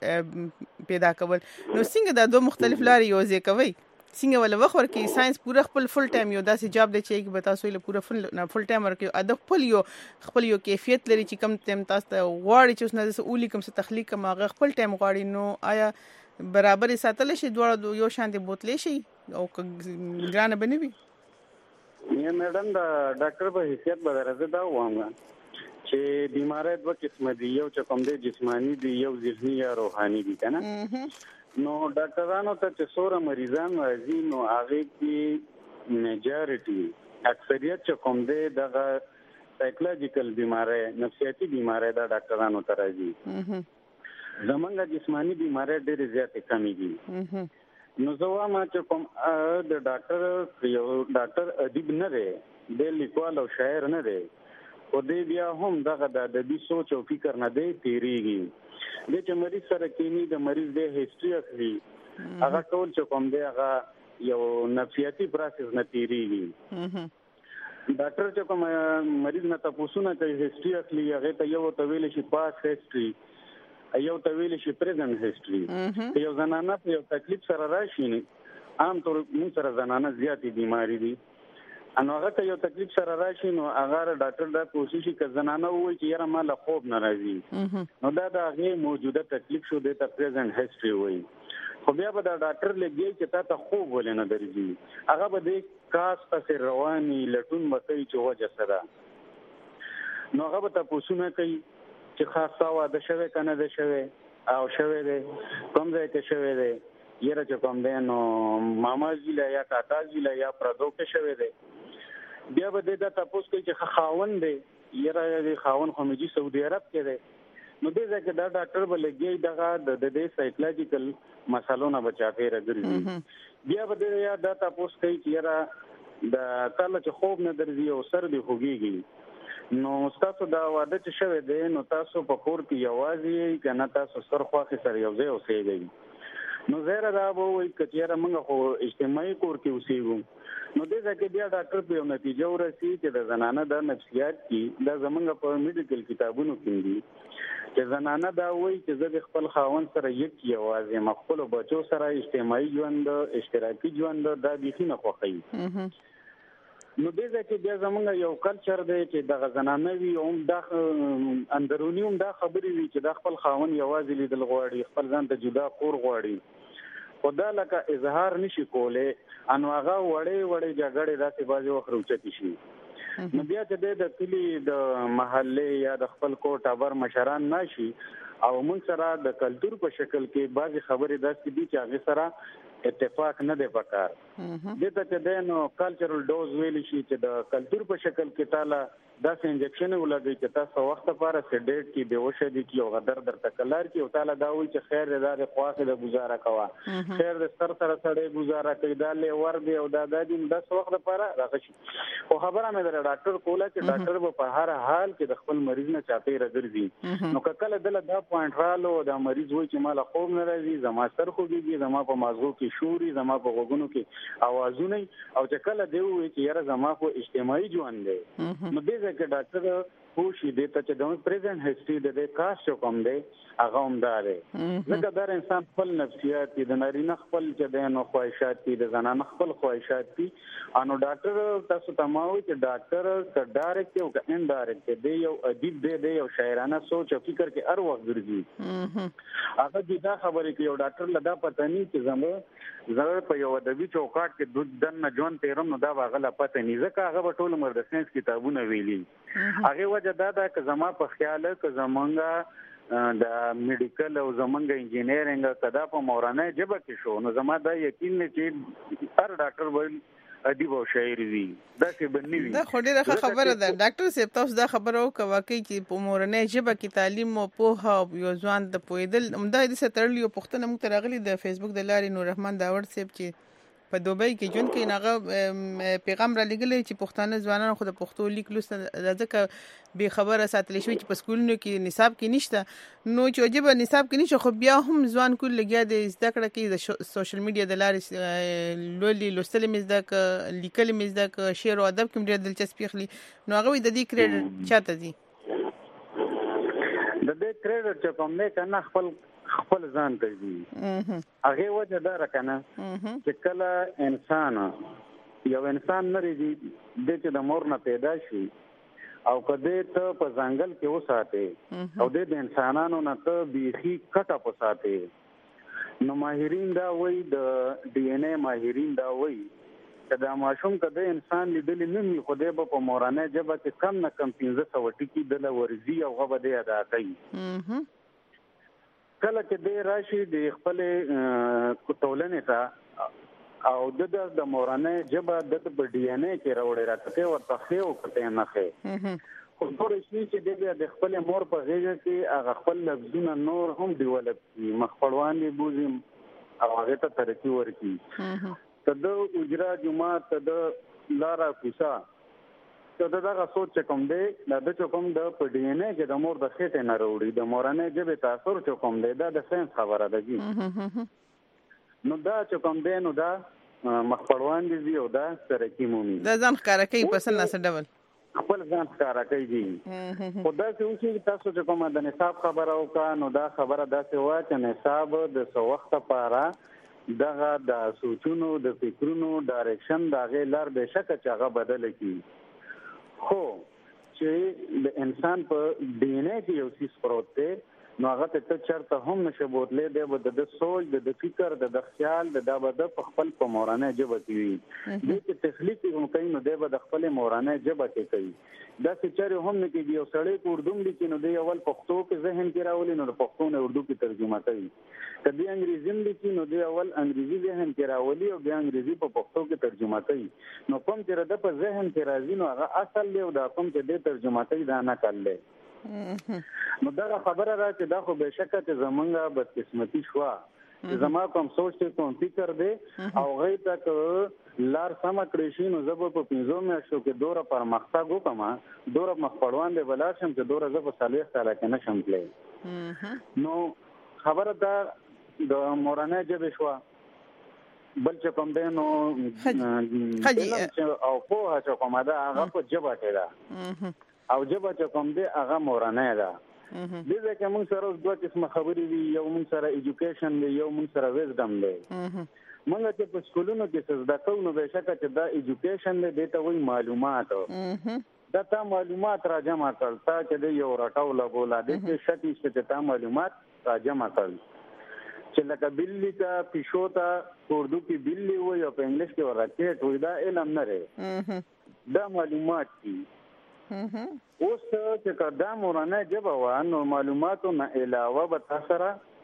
Speaker 5: څه پیدا کول. نو څنګه دا دوه مختلف لارې یو ځای کوي؟ څنګه ولا وخت ورکې ساينس پورا خپل فل ټایم یو داسې جاب دی چې به تاسو له پورا فل ټایم ورکې ادب خپل یو کیفیت لري چې کم ټایم تاسو غواړي چې اوس نه اولی کوم څه تخلیق کوم هغه خپل ټایم غواړي. نو آیا برابر ساتل شي دوه یو شان دي بوتلې شي او ګرانه بنوي؟
Speaker 6: یا میډم دا ډاکټر په حیثیت به درځه دا وایم چې بیماری دوه قسم دي، یو چې کوم دی جسمانی دي، یو ذهني یا روحاني دي کنه. نو ډاکټرانو ته چې څوره مریضان راځي نو هغه کې میجارټي اکثریت چې کوم دی دغه سایکولوژیکل بیماری نفسیاتي بیماری دا ډاکټرانو ته راځي. زمونږه جسمانی بیماری ډېرې زیاتې کمی دي. نو زه وایم چې کوم د ډاکټر یو ډاکټر ادیب نه دی، د لیکوال او شاعر نه دی، او دی بیا هم دغه د ادبي سوچ او فکر نه دی تیریږي. د چې مریض سره کینی د مریض د هیستوري اخلي هغه ټول چې کوم دی هغه یو نفسیاتي پروسس نه تیریږي. ډاکټر چې کوم مریض نه تاسو نه کوي هیستوري اخلي هغه ته یو تویل شي پاس هیستوري یو تویل شي پریزنت هیستوري. یو زنانه په یو تکلیف سره راشي عام طور موږ سره زنانه زیاتې بیماری دي، انو هغه ته یو تکلیف سره راشي نو هغه ډاکټر دا کوشش کوي زنانه وایي چې یاره ما له خوب نه راځي، نو دا د هغه موجوده تکلیف شو د پریزنت هیستوري وایي. خو بیا به دا ډاکټر لګي چې تا ته خوب ولې نه درځي، هغه به د کاس پسې رواني لټون مکوي چې وجه سره. نو هغه به تاسو نه کوي چې خاصه واده شوه کنه ده شوه او شوه ده کوم ځای کې شوه ده یره چې کوم ده نو ماما جیلا یا کاکا جیلا یا پردو کې شوه ده. بیا به د تاسو کوي چې خاون ده یره د خاون خو مجي سعودي عرب کې ده. نو دې ځکه دا ډاکټر به لګي دغه د سایکولوژیکل مسالو نه بچا پیره ګرځي. بیا به د یا د تاسو کوي چې یره د کله چې خوب نه درځي او سر دی خوږيږي، نو تاسو دا واده چې شوه دی نو تاسو په کور کې یوازې کنه تاسو سر خواخې سره یو ځای اوسېږئ. نو زیره دا به وایي کچېره موږ خو اجتماعي کور کې اوسېږو. نو دې ځکه بیا ډاکټر په یو نتیجه ورسي چې د زنانه د نفسیات کې دا زمونږ په میډیکل کتابونو کې دي چې زنانه دا وایي چې زه د خپل خاوند سره یوازې مخفل بچو سره اجتماعي ژوند اشتراکي ژوند دا بيخي نه خوښوي. نو دې ځکه بیا زمونږ یو کلچر دی چې د غزنانه وی هم د اندرونی هم دا خبرې وی چې د خپل خاون یوازې لیدل غواړي، خپل ځان ته جدا کور غواړي، خدا لکه اظهار نشي کوله، انو هغه وړې جګړې داسې بازي وخروچتی شي. نو بیا چې د کلی د محله یا د خپل کوټ ابر مشران ناشي او موږ سره د کلچر په شکل کې بازي خبرې داسې دي چې هغه سره اتفاق نه دی پکار. دته چې دنو کلچرل ډوز ویل شي چې د کلچر په شکل کې تعالی داسې انجکشن ولګي چې تاسو وخت لپاره سډیټ کې بیهوش دي کې او غدر در تکلار کې او تعالی دا وایي چې خیر دې د خواخه د گزاره کوا، خیر د سر سره سره گزاره کوي دا له ور دی او دا د دې 10 وخت لپاره راغشي. او خبره مې در ډاکټر کوله چې ډاکټر په هر حال کې د خپل مریض نه چاپی راګرځي. نو کله دله دا پوینټ رالو دا مریض وایي چې مال خوب نه راځي، زما سر خوږي، زما په مازغو کې شوري، زما په غوګونو کې اوازونه، او چې کله دی وایي چې یاره زما په اجتماعي ژوند دی. نو دې ځکه ډاکټر پوښي دې ته چې د پریزنت هیستوري د کاس کوم دی هغه هم داره. ځکه دا انسان خپل نفسیات دي، د نارینه خپل چې د نو خواهشات دي، د زنانه خپل خواهشات دي. انو ډاکټر تاسو تماوي چې ډاکټر ک ډایرکټ او ک انډایرکټ دی یو ادیب دی یو شاعرانه سوچ او فکر کې هر وخت ګرځي. هغه دا خبرې کې یو ډاکټر لدا پته نه چې زموږ په یو ادبي چوکاټ کې د دن جون تیرم نو دا واغله پته نه ځکه هغه ټول عمر د ساينس کتابونه ویلي. هغه وجه دا که زما په خیال که زمونږه د میډیکل او زمونږ انجینیرینګ کدا په مورانه جبه کې شو نو زما دا یقین نه چې هر ډاکټر ویل ادیب او شاعر وي دا څه بنوي
Speaker 5: دا خو ډیره خبره ده ډاکټر صاحب تاسو دا خبره وکړه واقعي چې په مورنۍ ژبه کې تعلیم او پوهه او یو ځوان د پوهېدل همدا د ستړلی او پښتنه موږ ته راغلي د فیسبوک د لارې نور رحمان داوړ صاحب چې په دوبۍ کې ژوند کوي هغه پیغام را لګلی چې پښتانه ځوانان خو د پښتو لیک لوست ځکه بې خبره ساتلی شوي چې په سکولونو کې نصاب کې نشته نو چې ژبه نصاب کې نشته خو بیا هم ځوان کول لګیا د زده کړه کوي د سوشل میډیا د لارې لوستل مې زده که لیکل مې زده که شعر او ادب کې ډېر دلچسپي اخلي نو هغه د دې کریډټ چاته ځي
Speaker 6: د دې کریډټ چې کوم نه کنه خپل ځان ته دي هغه وجه دا راکنه چې کله یو انسان نه ریږي د چې د مور نه پیدا شي او کده ته په ځنګل کې وساته او د انسانانو نه ته بيخي کټه پساته نو ماهرین دا وایي د ډي ان اے ماهرین دا وایي چې دا ماشوم کده انسان لیدل نه وي خو د په مورانه جبه کې کم نه کم 1500 ټکی د ورزي او غو بده ادا کوي کله چې د راشي د خپل ټولنې ته او د مورانه جبه د ډي ان اے کې راوړی راکته ورته خو کته نه خې خو ډېر شي چې د خپل مور په غیږ کې هغه خپل لفظونه نور هم ډیولپ کی مخپړوان دی بوزم او هغه ته ترقی ورکی تد اجرا جمعه تد لارا کوسا ته دا سوچ کوم دی د چوکم د ډي ان اے کې د مور د خېټه نه وروړي د مورانه جبه تاثیر چوکم دی دا د ساينس خبره ده جی نو دا چوکم دی نو دا مخپړوان دي او دا ترقی مومي
Speaker 5: دا ځان ښکارا کوي پسند نه ډول
Speaker 6: خپل ځان ښکارا کوي جی خدا چې اوسې تاسو چې کومه د نصاب خبره وکا نو دا خبره داسې وا چې نصاب د څو وخت لپاره دغه د سوچونو د فکرونو ډایرکشن دا غي لار به شک چې هغه بدل کی خو چې د انسان په ډي ان اے کې یو څه پروت دی نو هغه ته چرته هم نشه بوتلې دی د سوچ د فکر د خیال د خپل په مورانه جبه کوي د تخلیق کوم کوي نو د خپل مورانه جبه کوي دا چې هم نه کېږي یو سړی په اردو لیکي نو د اول پښتو کې ذهن کې راولي نو د پښتو نه اردو کې ترجمه کوي کله انګریزي لیکي نو د اول انګریزي ذهن کې راولي او بیا انګریزي په پښتو کې ترجمه کوي نو کوم چې د په ذهن کې راځي نو هغه اصل دی او دا کوم چې د ترجمه کوي دا نه کړل نو دا خبره را چې دا خو به شک چې زمونږه بدقسمتي شو زما کوم سوچ ته کوم فکر دی او غي تک لار سم کړی شي نو زب په 15 میاشتو کې دوره پر مخته وکما دوره مخپړوان دی بلار شم چې دوره زب صالح تعالی کې نشم تللی نو خبره دا د مورانه جبه شو بل چې کوم دی نو او په هڅه کومه دا هغه په جبه کې دا او جبه چې کوم دی هغه مورانه ده دغه چې موږ سره دوه قسمه خبرې وي یو موږ سره ایجوکیشن دی یو موږ سره ویزډم دی موږ چې په سکولونو کې زده کوو نو به شکه چې دا ایجوکیشن دی ته وایي معلومات دا تا معلومات را جمع کړل تا چې یو راټاو لګولا د دې شتی چې تا معلومات را جمع کړل چې لکه بلی کا پښو ته اردو کې بلی وي او په انګلیش کې ورکه ټوي دا علم نه لري دا معلومات دي اوس چې کدا مورانه جبه و نو معلوماتو نه علاوه به تاسو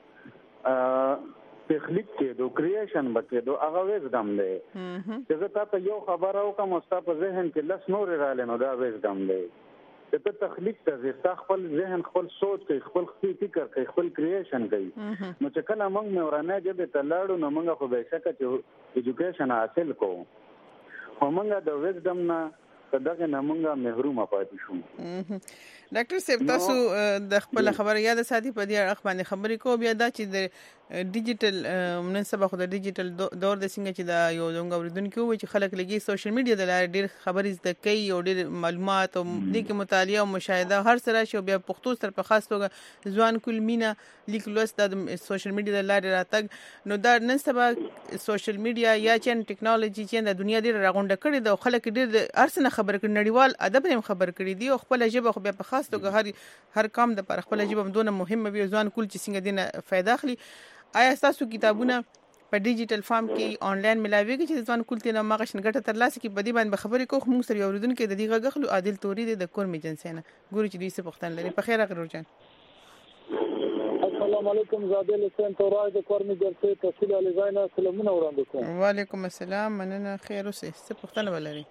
Speaker 6: تخلیق کېدو کریشن بکېدو هغه وزدم دی چې زه تاسو یو خبر او کوم تاسو په ذهن کې لس نور رالې نو دا وزدم دی چې تخلیق ته زه خپل ذهن خپل سوچ کوي خپل فکر کوي خپل کریشن کوي نو چې کله موږ مورانه جبه ته لاړو نو موږ خو به شکه چې ایجوکیشن حاصل کوو خو موږ د وزدم نه دغه نمونګه محرومه پاتې شو
Speaker 5: ډاکټر صاحب تاسو د خپل خبره یاد ساتي په دې اړه باندې خبرې کوو بیا دا چې د ډیجیټل مناسبه خو د ډیجیټل دور د څنګه چې دا یو څنګه اوریدونکو وي چې خلک لګي سوشل میډیا د لارې ډېر خبرې زده کوي او ډېر معلومات او د مطالعه او مشاهده هر سره شو بیا پښتو سره په خاص توګه ځوان کول مینا لیک لوست د سوشل میډیا د لارې راتګ نو دا نن سبا سوشل میډیا یا چې ټیکنالوژي چې د دنیا ډېر راغونډه کړي د خلک ډېر ارسنه خبر کړي نړیوال ادب هم خبر کړي دی او خپل ژبه خو بیا په خاص توګه هر کام د پر خپل ژبه مدونه مهمه وي ځوان کول چې څنګه دینه فائدہ اخلي آیا تاسو کتابونه په ډیجیټل فارم کې آنلاین ملاويږي چې ځوان کول ته ماغه شنګټه ترلاسه کې بدی باندې خبرې کوو موږ سره اوریدونکو د دې غغلو عادل توري د کور میجنسینه ګوري چې دوی څه پښتن لري په خیر غرور جان
Speaker 7: السلام علیکم زاده حسین تورای د کورمي جلسې تحصیل علی زینا سلامونه وړاندې کوم.
Speaker 5: وعلیکم السلام، مننه، خیر اوسئ. څه پوښتنه ولرئ؟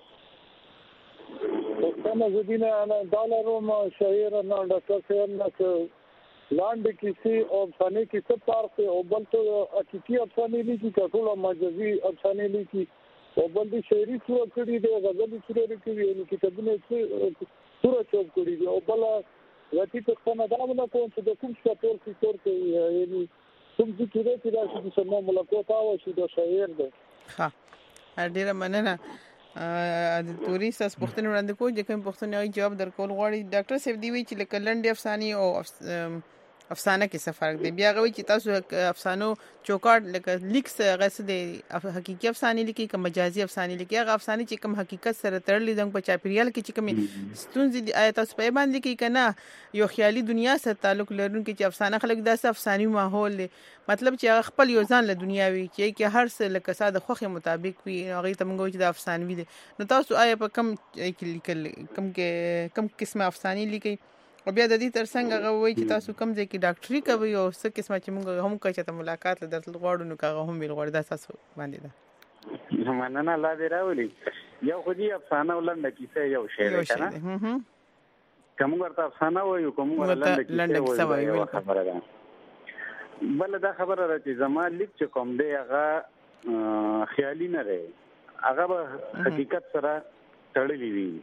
Speaker 7: پوښتنه زدینه انا دالروم شهیر نه ډاکټر صاحب نه لاندې کیسې او افسانې کې څه فرق دی او بل ته حقیقي افسانې لیکي که ټوله مجازي افسانې لیکي او بل دې شعري سوره کړي دی غزلي سوره لیکي یعنې کتابونه سوره چوپ کړي دي او بل راتی پښتنه دا نه کوم چې د کوم څه ټول څه کوي یعنی کوم څه کې راځي چې سمو ملکوت او شي د شاعر دی.
Speaker 5: ها ډیره مننه. د توري ساس پښتنه وړاندې کوم چې کوم پښتنه جواب درکول غواړي. ډاکټر صاحب دی وی چې لکه لنډ افسانې او افسانه کې څه فرق دی؟ بیا غوي چې تاسو افسانو چوکاټ لکه لیکس غس دی حقيقي افسانې لیکي که مجازي افسانې لیکي؟ هغه افسانې چې کوم حقیقت سره تړلې دي په چاپیریال کې چې کوم ستونزې دي آیا تاسو په باندې لیکي کنه یو خیالي دنیا سره تعلق لرونکي چې افسانه خلک داسې افساني ماحول دی مطلب چې هغه خپل یو ځان له دنیا وي چې هر څه لکه ساده خوخه مطابق وي هغه ته موږ چې د افسانوي دي. نو تاسو آیا په کم کې کم قسمه افسانې لیکي او بیا د دې ترڅنګ هغه وایي چې تاسو کوم ځای کې ډاکټري کوي او څه قسمه چې موږ هم کوي چې ملاقات له درتل غواړو نو هغه هم ویل غواړي دا تاسو باندې ده.
Speaker 6: مننه الله دې راولي. یو خو دې افسانه ولنډه کیسه یو شعر کنه کوم ورته افسانه وایو کوم ورته لنډه کیسه وایو خبره ده. بل دا خبره را چې زما لیک چې کوم دی هغه خیالي نه دی هغه به حقیقت سره تړلی وي.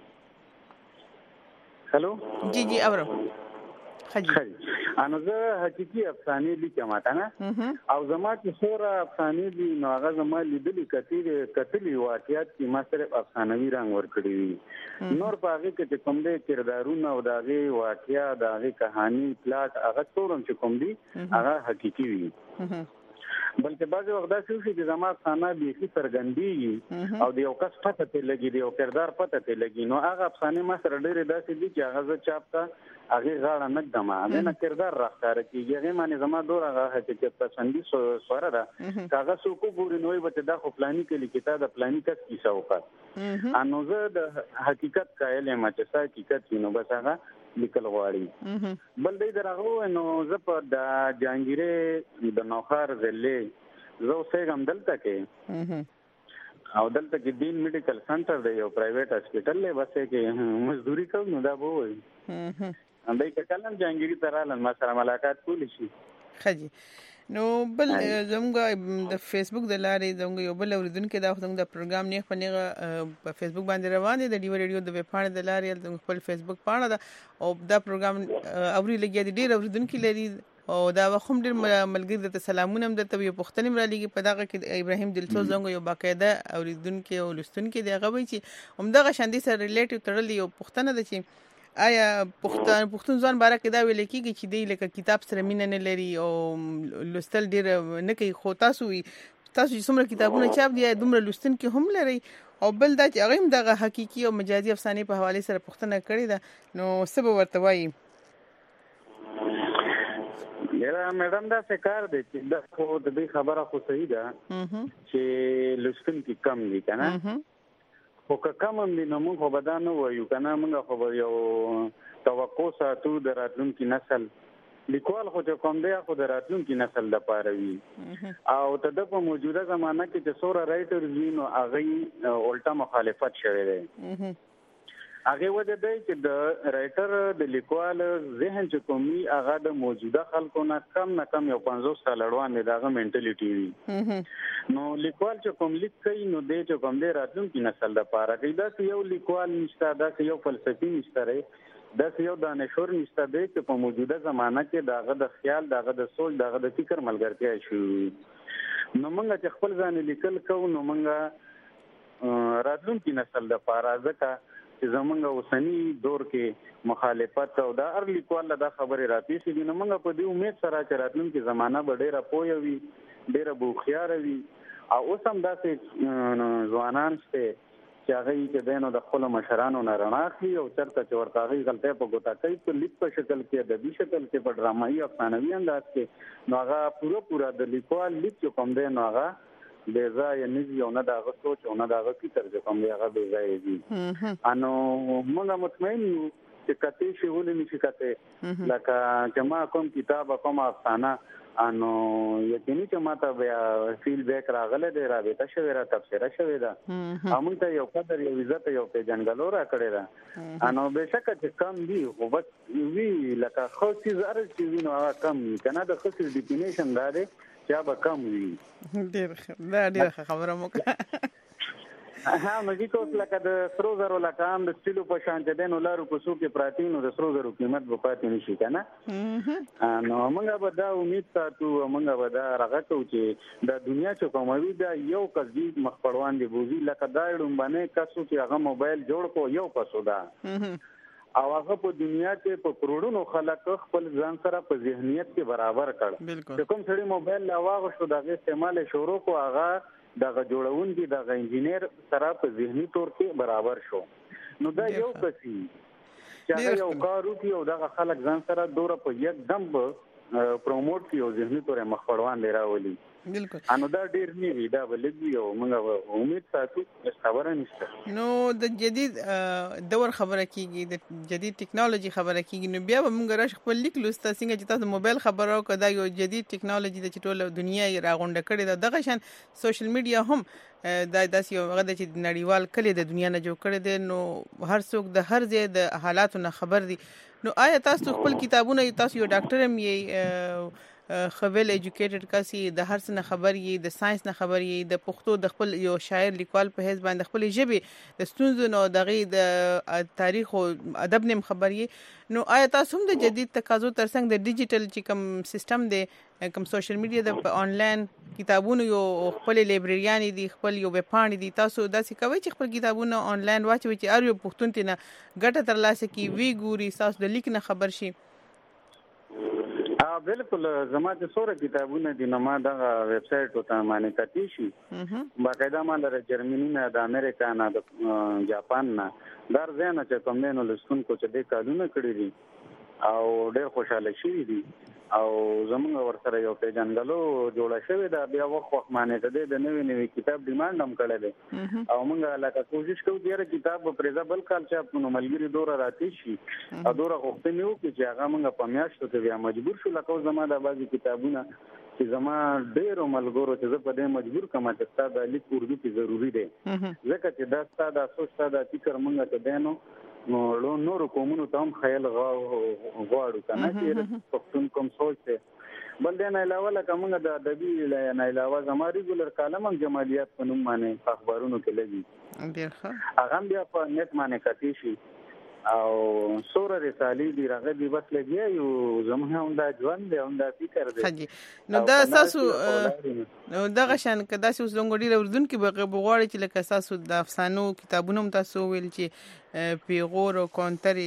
Speaker 6: هلو
Speaker 5: جی جی اورم
Speaker 6: خجي انا زه حقيقي افسانې لیکم کنه او زما چې څوره افسانې دي نو هغه زما لیدلې کتلې واقعیت چې ما صرف افسانوي رنګ ورکړی وي نور په هغه کې کوم دي کردارونه او دغه واقعیا دغه کہانی پلاټ هغه ټول چې کوم دي هغه حقيقي وي. بلکې بعضی وخت دا چې زما افسانه به سرګندي او د یو کس پته ته لګي دی او کردار پته ته لګي نو هغه افسانه ما سره ډېر داسې دي چې هغه ز چاپتا هغه غاړه نه دمه نه کردار راخاره کیږي هغه معنی زما دور هغه حقیقت پسندي سوره ده هغه سو کو ګوري نوې وته دا خو پلاني کې کتاب د پلاني کس کیسه وکړه انو زه د حقیقت قائل ما چې سا حقیقت نو بس هغه لیکل غواړي. بل دې درغه نو زه په د جانګيره د نوخار زلې زه اوسېږم دلته کې او دلته کې دین میډیکل سنټر دی یو پرایویټ هسپټل له بسې کې مزدوري کوم نو دا وای اندای کې کلم جانګيري ترالن ما سره ملاقات کولی شي.
Speaker 5: خجي نو بل زموږ د فیسبوک د لارې زموږ یو بل اوریدونکو دا زموږ د پروګرام نه خپلغه په فیسبوک باندې روان دي د ډیو ریډیو د ویب پاڼې د لارې د خپل فیسبوک پاڼه ده او دا پروګرام اوري لګیا دي ډیر اوریدونکو لري او دا وخت ډیر ملګری د سلامونه هم درته یو پښتني مرا لګي په دغه کې ابراهیم دلسوز زنګ یو باقاعده اوریدونکو او لستونکو دی هغه وی چې همدغه شاندي سره ریلیټیو تړلی یو پښتنه ده چې آیا پښتون ځوان باره کې دا ویل کېږي چې دی لکه کتاب سره مینه نه لري او لوستل ډیر نه کوي خو تاسو چې څومره کتابونه چاپ دي دومره لوستن کې هم لري او بل دا چې هغه هم دغه حقيقي او مجازي افسانې په حواله سره پښتنه کړی ده نو سبب ورته وایي.
Speaker 6: یاره میډم دا څه کار دی چې دا خو د دې خبره خو صحیح ده چې لوستن کې کم دي کنه خو که کم هم دي نو موږ خو به دا نه وایو که نه موږ خو به یو توقع ساتو د راتلونکي نسل لیکوال خو چې کوم دی خو د راتلونکي نسل دپاره وي او ته د په موجوده زمانه کې چې څومره رایټرز وي نو هغوی الټا مخالفت شوی دی هغه وجه دی چې د رائټر د لیکوال ذهن چې کومي هغه د موجوده خلکو نه کم یو 50 سال وړاندې دغه منټالیټي وي نو لیکوال چې کوم لیک کوي نو د چې کوم دی راتلونکي نسل د پاره کوي دا یو لیکوال نشته دا یو فلسفي نشته دا یو دانشور نشته دی چې په موجوده زمانہ کې دغه د خیال دغه د سوچ دغه د فکر ملګرتیا شي نو موږ چې خپل ځان لیکل کوو نو موږ راتلونکي نسل د پاره ځکه چې زمونږ اوسنی دور کې مخالفت او دا هر لیکوال دا خبره راپېښې دي نو موږ په دې امید سره چې راتلونکي زمانہ به ډېره پوهه وي ډېره بوخیاره وي او اوس هم داسې ځوانان شته چې هغه چې دینو د خپل مشرانو نه رڼا اخلي او چرته چې ورته هغه غلطۍ په ګوتا کوي په لیک په شکل کې ادبي شکل کې په ډرامایي افسانوي انداز کې نو هغه پورا د لیکوال لیک کوم دی نو هغه بے ځای نه دی او نه دا سوچ او نه دا فکر چې کوم دی هغه بے ځای دی انو موږ مطمئن یو چې چې کته شی ولې نشي کته لکه چې ما کوم کتاب کوم افسانه انو یقیني چې ماته بیا فیل بیک راغله دی رابطه شوی را تفسیر شوی دا همون ته یو قدر یو عزت یو په جنگلو را کړی دا انو بهشکه چې کم دی خو بس وی لکه خو چې زر چې وینو هغه کم کنه د خصوص ډیفینیشن دا دی چې به کم وي
Speaker 5: ډېر خبره مو
Speaker 6: ها نو چې کوس لکه د سرو زرو لکه هم د سټیلو په شان چې دنو لارو کو سو کې پراتینو د سرو زرو قیمت به پاتې نشي کنه نو موږ به دا امید ساتو موږ به دا راغتو چې د دنیا چې کوموي دا یو کزي مخپړوان دی بوزي لکه دا ډومبنه کسو چې هغه موبایل جوړ کو یو پسو دا او هغه په دنیا کې په کروڑونو خلک خپل ځان سره په ذهنیت کې برابر کړ کوم سړي موبایل لا واغښتو دغه استعمال شروع کو هغه دغه جوړون دي دغه انجینیر سره په ذهني تور کې برابر شو نو دا یو کسي چې یو کارو کې او دغه خلک ځان سره دوره په یک دم پروموټ کې او ذهني تور مخوړوان لراولي
Speaker 5: بالکل
Speaker 6: انو دا ډیر نیوی دا ولګي او موږ امید ساتو خبره نشته
Speaker 5: نو د جدید دور خبره کیږي د جدید ټیکنالوژي خبره کیږي نو بیا به موږ راش خپل لیک لوست څنګه چې تاسو موبایل خبرو کدا یو جدید ټیکنالوژي د ټوله دنیا یې راغونډه کړې ده دغه شان سوشل میډیا هم دا داسې یو هغه چې نړیوال کلی د دنیا نه جوړ کړی دی نو هر څوک د هر ځای د حالاتو نه خبر دي نو آیا تاسو خپل کتابونه تاسو یو ډاکټر هم یې خبل ایجوکیټډ کسي د هر څه نه خبر یې د ساينس نه خبر یې د پښتو د خپل یو شاعر لیکوال په حساب باندې خپل ژبه د ستونزو نو دغه د تاریخ او ادب نیم خبر یې نو آیا تاسو هم د جدید تقاضو ترڅنګ د ډیجیټل چې کوم سیستم دی کوم سوشل میډیا د آنلاین کتابونو یو خپل لایبرریان دي خپل یو ویبپاڼې دي تاسو داسې کوي چې خپل کتابونه آنلاین واچوي چې هر یو پښتون ته ګټه ترلاسه کی وی ګوري تاسو د لیک نه خبر شي
Speaker 6: بالکل زما د سوره کتابونه دي نو ما دغه ویب سټ ته باندې کتی شي باقاعده ما د جرمني نه د امریکا نه د جاپان نه در زنه چې کوم نه لسکونکو چې د کارونه کړی دي او ډېر خوشاله شي دي او زمونږ ورسره یو پیژنګلو جوړه شوی دا بیا وخت باندې د نوې کتاب ډیماند هم کړی دی او موږ لکه کوشش کوو چې کتاب په پرېزابل کال چې په ملګری دوره راتی شي او دوره غوښتنه وکړي چې هغه موږ په میاشتو کې بیا مجبور شو لکه زما د بعضی کتابونه چې زما ډېر ملګرو چې زه په دې مجبور کما چې ستاسو د لیک اردو کې ضروری دی ځکه چې دا ستاسو سوچ ستاسو فکر موږ ته دینو نو نور کومونو ته هم خیال غواړو کنه چې پښتون کوم سوچ ته بل نه علاوه لکه موږ د ادبي نه علاوه زما ریګولر کالم هم جمالیات په نوم باندې اخبارونو کې لګي
Speaker 5: ډیر ښه
Speaker 6: هغه بیا په نت باندې کتی شي او سوره رسالي دی راغلي دی بس لګي یو زموږ هم د ژوند دی هم د فکر دی
Speaker 5: نو دا تاسو نو دغه شان کدا چې اوس لنګوډي اردن کې بغواړي چې لکه تاسو د افسانو کتابونه هم تاسو ویل چې پیغور او کونتري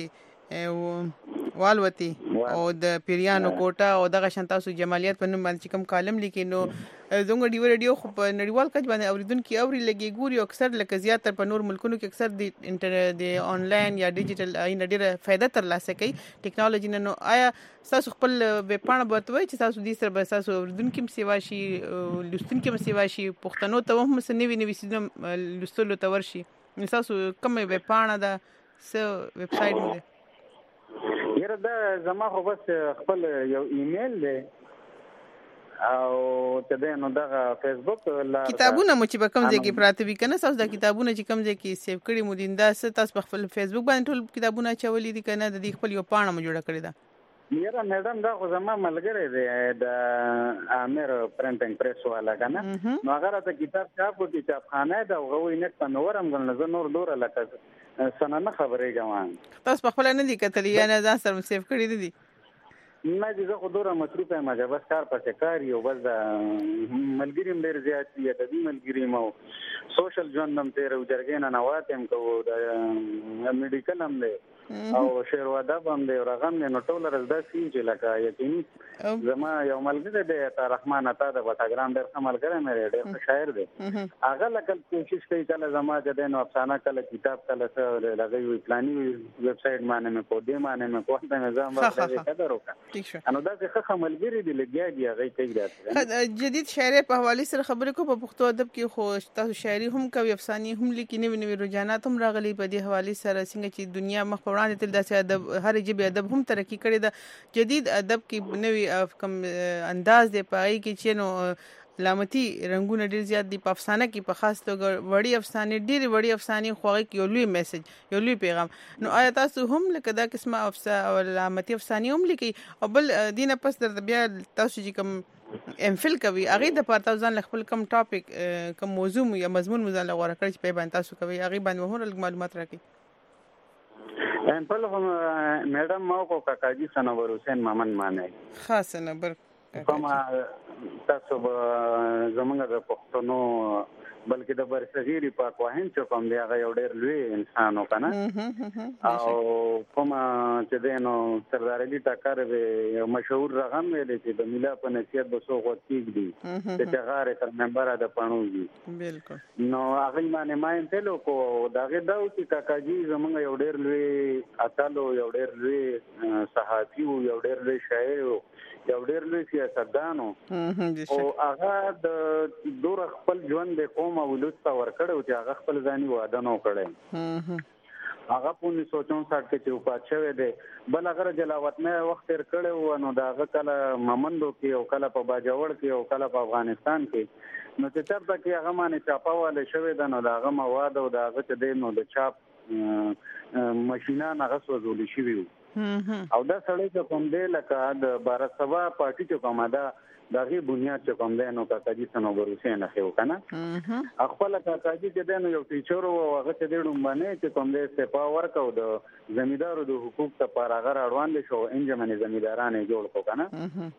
Speaker 5: والوتی او د پیریانو کوټه او دغه شان تاسو جمالیت په نوم باندې کوم کالم لیکي نو زموږ ډیو ریډیو خو په نړیوال کچ باندې اوریدونکو اوري لګي ګوري اکثر لکه زیات تر په نور ملکونو کې اکثر د انټرنیټ د آنلاین یا ډیجیټل اې ډیره فائدہ تر لاسه کوي ټیکنالوژي نو آیا تاسو خپل ویبپاڼه بوتوي چې تاسو دې سره به تاسو اوریدونکو سیوا شي لوستونکو سیوا شي پښتنو ته هم سنوي نوي سیستم لوستلو ته ورشي تاسو کوم ویبپاڼه ده څه ویب سټ مو ده
Speaker 6: یره دا زما خو بس خپل یو ایمیل دی او ته نو دغه فیسبوک
Speaker 5: کتابونه مو چې په کوم ځای کې پراته وي کنه تاسو د کتابونه چې کوم ځای کې سیو کړی مو دیندا تاسو په خپل فیسبوک باندې ټول کتابونه چولې دي کنه د خپل یو پاڼه مو جوړه کړی ده
Speaker 6: یره میډم دا خو زما ملګری دی د امیر پرنټینګ پریس والا کنه نو هغه راته کتاب چاپ وکړي چاپخانه دا غوي نت په نورم غل نور دور لکه سننه خبرې ګوان
Speaker 5: تاسو په خپل نه دي کتلې یا نه ځان سره سیو کړی دي
Speaker 6: نه دي زه خو دوره مصروفه ما بس کار پسې کار یو بس ملګری مې ډېر زیات دي د دې ملګری مو سوشل ژوند هم تیر او جرګې نه نواتم کوو د میډیکل هم دی او شعر و ادب هم دی رغم نه ټول رزدا سین چې لکه یقیني زما یو ملګری دی تا رحمان عطا د وټاګرام ډېر ملګری مې ډېر شاعر دی هغه لکه کوشش کوي کله زما د دین افسانه کله کتاب کله څه لګوي پلاني ویب سټ باندې مې په دې باندې مې کوم څنګه ځم ورته قدر وکړه انو دا څه ملګری دی لګیا دی هغه کوي دا
Speaker 5: جدید شاعري په حواله سره خبرې کو په پښتو ادب کې خو تاسو شاعري هم کوي افسانې هم لیکي نوې نوې رجحانات هم راغلي په دې حواله سره څنګه چې دنیا مخ وړاندې تل داسې ادب هر ژبې ادب هم ترقی کړی دا جدید ادب کې نوې کم انداز دی پای کې چې نو لامتي رنگونه ډیر زیات دي په افسانه کې په خاص توګه وړي افسانې ډېری وړي افسانې خو هغه کې یو لوی میسج یو لوی پیغام نو آیا تاسو هم لکه دا قسمه او لامتي افسانې هم لیکي او بل دینه پس در بیا تاسو چې کوم امفل کوي هغه د پاره ځان خپل کم ټاپک کم موضوع یا مضمون مزان لغوره کړی چې په باندې تاسو کوي هغه باندې مهمه معلومات راکړي
Speaker 6: امفل هم میډم مو کو کاکاجی سنور حسین مامن مانه
Speaker 5: خاص نمبر
Speaker 6: کوم تاسو زمونږ د پښتنو بلکې د برصغیری پاکواهین چې کوم دی هغه یو ډېر لوی انسان وکنه او کوم چې دینو سردار علي ټکر دی یو مشهور رغم ویل چې د ملا په نصیحت به سو غوتیګ دی چې هغه تر منبر د پڼوږي
Speaker 5: بالکل
Speaker 6: نو هغه باندې ما انتلو کو داغه داو چې کاکاجی زمونږ یو ډېر لوی اتلو یو ډېر لوی صحافي یو ډېر لوی شاعر یو ډېر لوی سیاستدانو او هغه د دور خپل ژوند د قوم او ولوت ته ورکړو چې هغه خپل ځاني وعده نو کړی هغه په 1964 کې چې پات شوی دی بل هغه جلاوت نه وخت تر کړو نو دا هغه کله ممندو کې او کله په باجوړ کې او کله په افغانستان کې نو چې تر تک هغه باندې چاپاواله شوی دی نو دا هغه مواد او دا هغه چې دی نو د چاپ ماشينان هغه سوزول شي وي او دا سړی چې کوم دی لکه د بارا سبا پارټي چې کومه ده دغه بنیاد چې کوم دی نو کاکاجی سنوبر حسین اخیو کنه خپل کاکاجی چې دی نو یو ټیچر او هغه چې دی ډومبانه چې کوم دی سپا ورکاو د زمیدارو د حقوق ته پارغه راوړل شو انجمن زمیدارانه جوړ کو کنه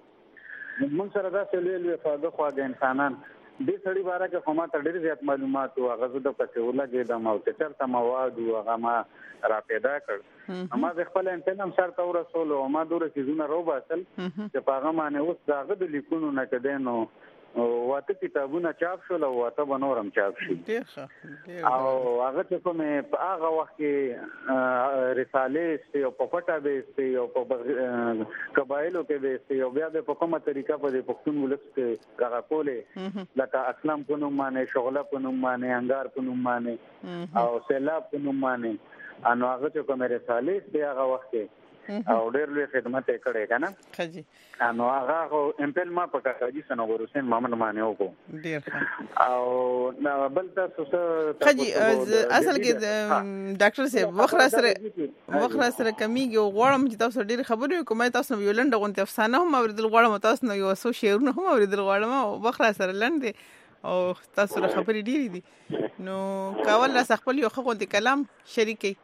Speaker 6: موږ سره دا سلوي فاده خو د انسانان د سړي باره کې کومه تډیر زیات معلومات او هغه د پټوله کې د موثر ته مواد او هغه ما را پیدا کړ اما د خپل انتنم سره تور رسول او ما دوره کیزونه رو باسل چې هغه باندې اوس داغه د لیکونو نه کدنو واته کتابونه چاپ شول او واته بنورم چاپ شي او هغه چې کومه په هغه وخت کې رساله او په پټه به او په قبایلو کې به او بیا په کومه طریقه په پښتون ولس کې هغه کوله لکه اسلام په نوم باندې شغله په نوم باندې انګار په نوم باندې او سیلاب په نوم باندې انو هغه چې کومه رساله هغه وخت کې او ډېر لوی خدمت کړي کنه
Speaker 5: خجی
Speaker 6: انو هغه امپل ما په کاجی سنوور حسین محمد مانه وکړو
Speaker 5: ډېر
Speaker 6: او بل تاسو
Speaker 5: خجی اصل کې ډاکټر صاحب وخره سره کمیږي غواړم چې تاسو ډېر خبرې کوم تاسو یو لنډه غونډه افسانه هم اوریدل غواړم تاسو نو یو څو شعرونه هم اوریدل غواړم او وخره سره لنډه او تاسو سره خبرې ډېرې دي نو کاول را خپل یو غونډه کلام شریکي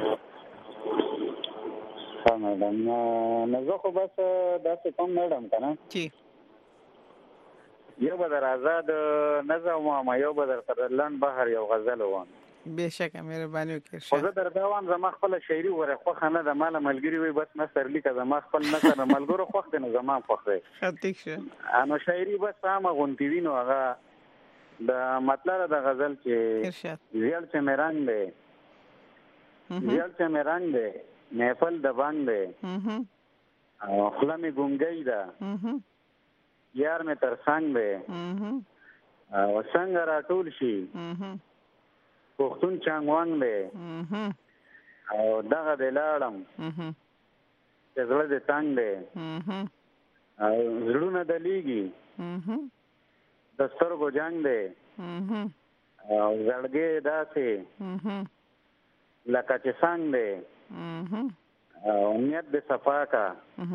Speaker 6: میډم نو زه خو بس داسې کوم میډم کنه
Speaker 5: چې
Speaker 6: یو بدر آزاد نظم ما یو بدر تر لند بحر یو غزل وان
Speaker 5: بهشکه مهرباني وکړئ
Speaker 6: خو زه درته وایم زما خپل شاعري وره خو خنه د مال ملګری وي بس نثر لیکه زما خپل نثر ملګرو خو خنه زما خوخه
Speaker 5: ټیک شه
Speaker 6: انو شاعري بس سم غونتی وینو هغه د مطلب د غزل چې
Speaker 5: ارشاد
Speaker 6: ریال چې مرنګ دی ریال چې مرنګ دی محفل د باندې او خلمه ګونګی دا یار مې تر څنګ دی او څنګه راټول شي پښتون چانګوان دی او دغه د لاړم چې زړه دې تنګ دی او زړونه د لیږي د سترګو جنگ دی او زړګي داسې لکه چې څنګه دی او نیت د صفا کا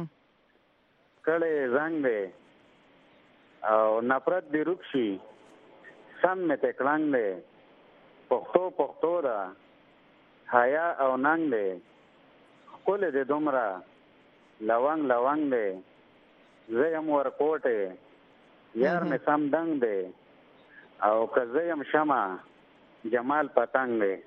Speaker 6: کړه زنګ دی او نفرت دی رکشي سم مې تکړنګ دی پښتو دا حیا او ننګ دی کول دې دومره لونګ دی زیم ورکوټه یار مې سم دنګ دی او که زیم شمع جمال پتنګ دی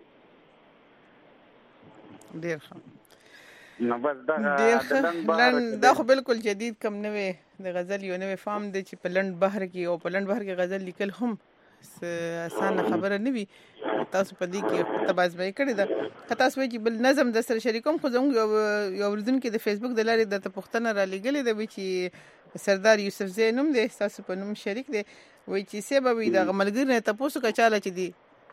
Speaker 5: ډیر ښه
Speaker 6: نو بس دا
Speaker 5: خو بالکل جدید کم نوې د غزل یو نوې فارم دی چې په لند بحر کې او په لند بحر کې غزل لیکل هم اسانه خبره نه وي تاسو په دې کې تبازبای کړی دا تاسو چې بل نظم د سره شریکوم خو زموږ یو ورځن کې د فیسبوک د لارې د پښتنه را لګلې د چې سردار یوسف زینوم دی تاسو په نوم شریک دی وای چې سبب د ملګری نه تاسو کا چاله چې دی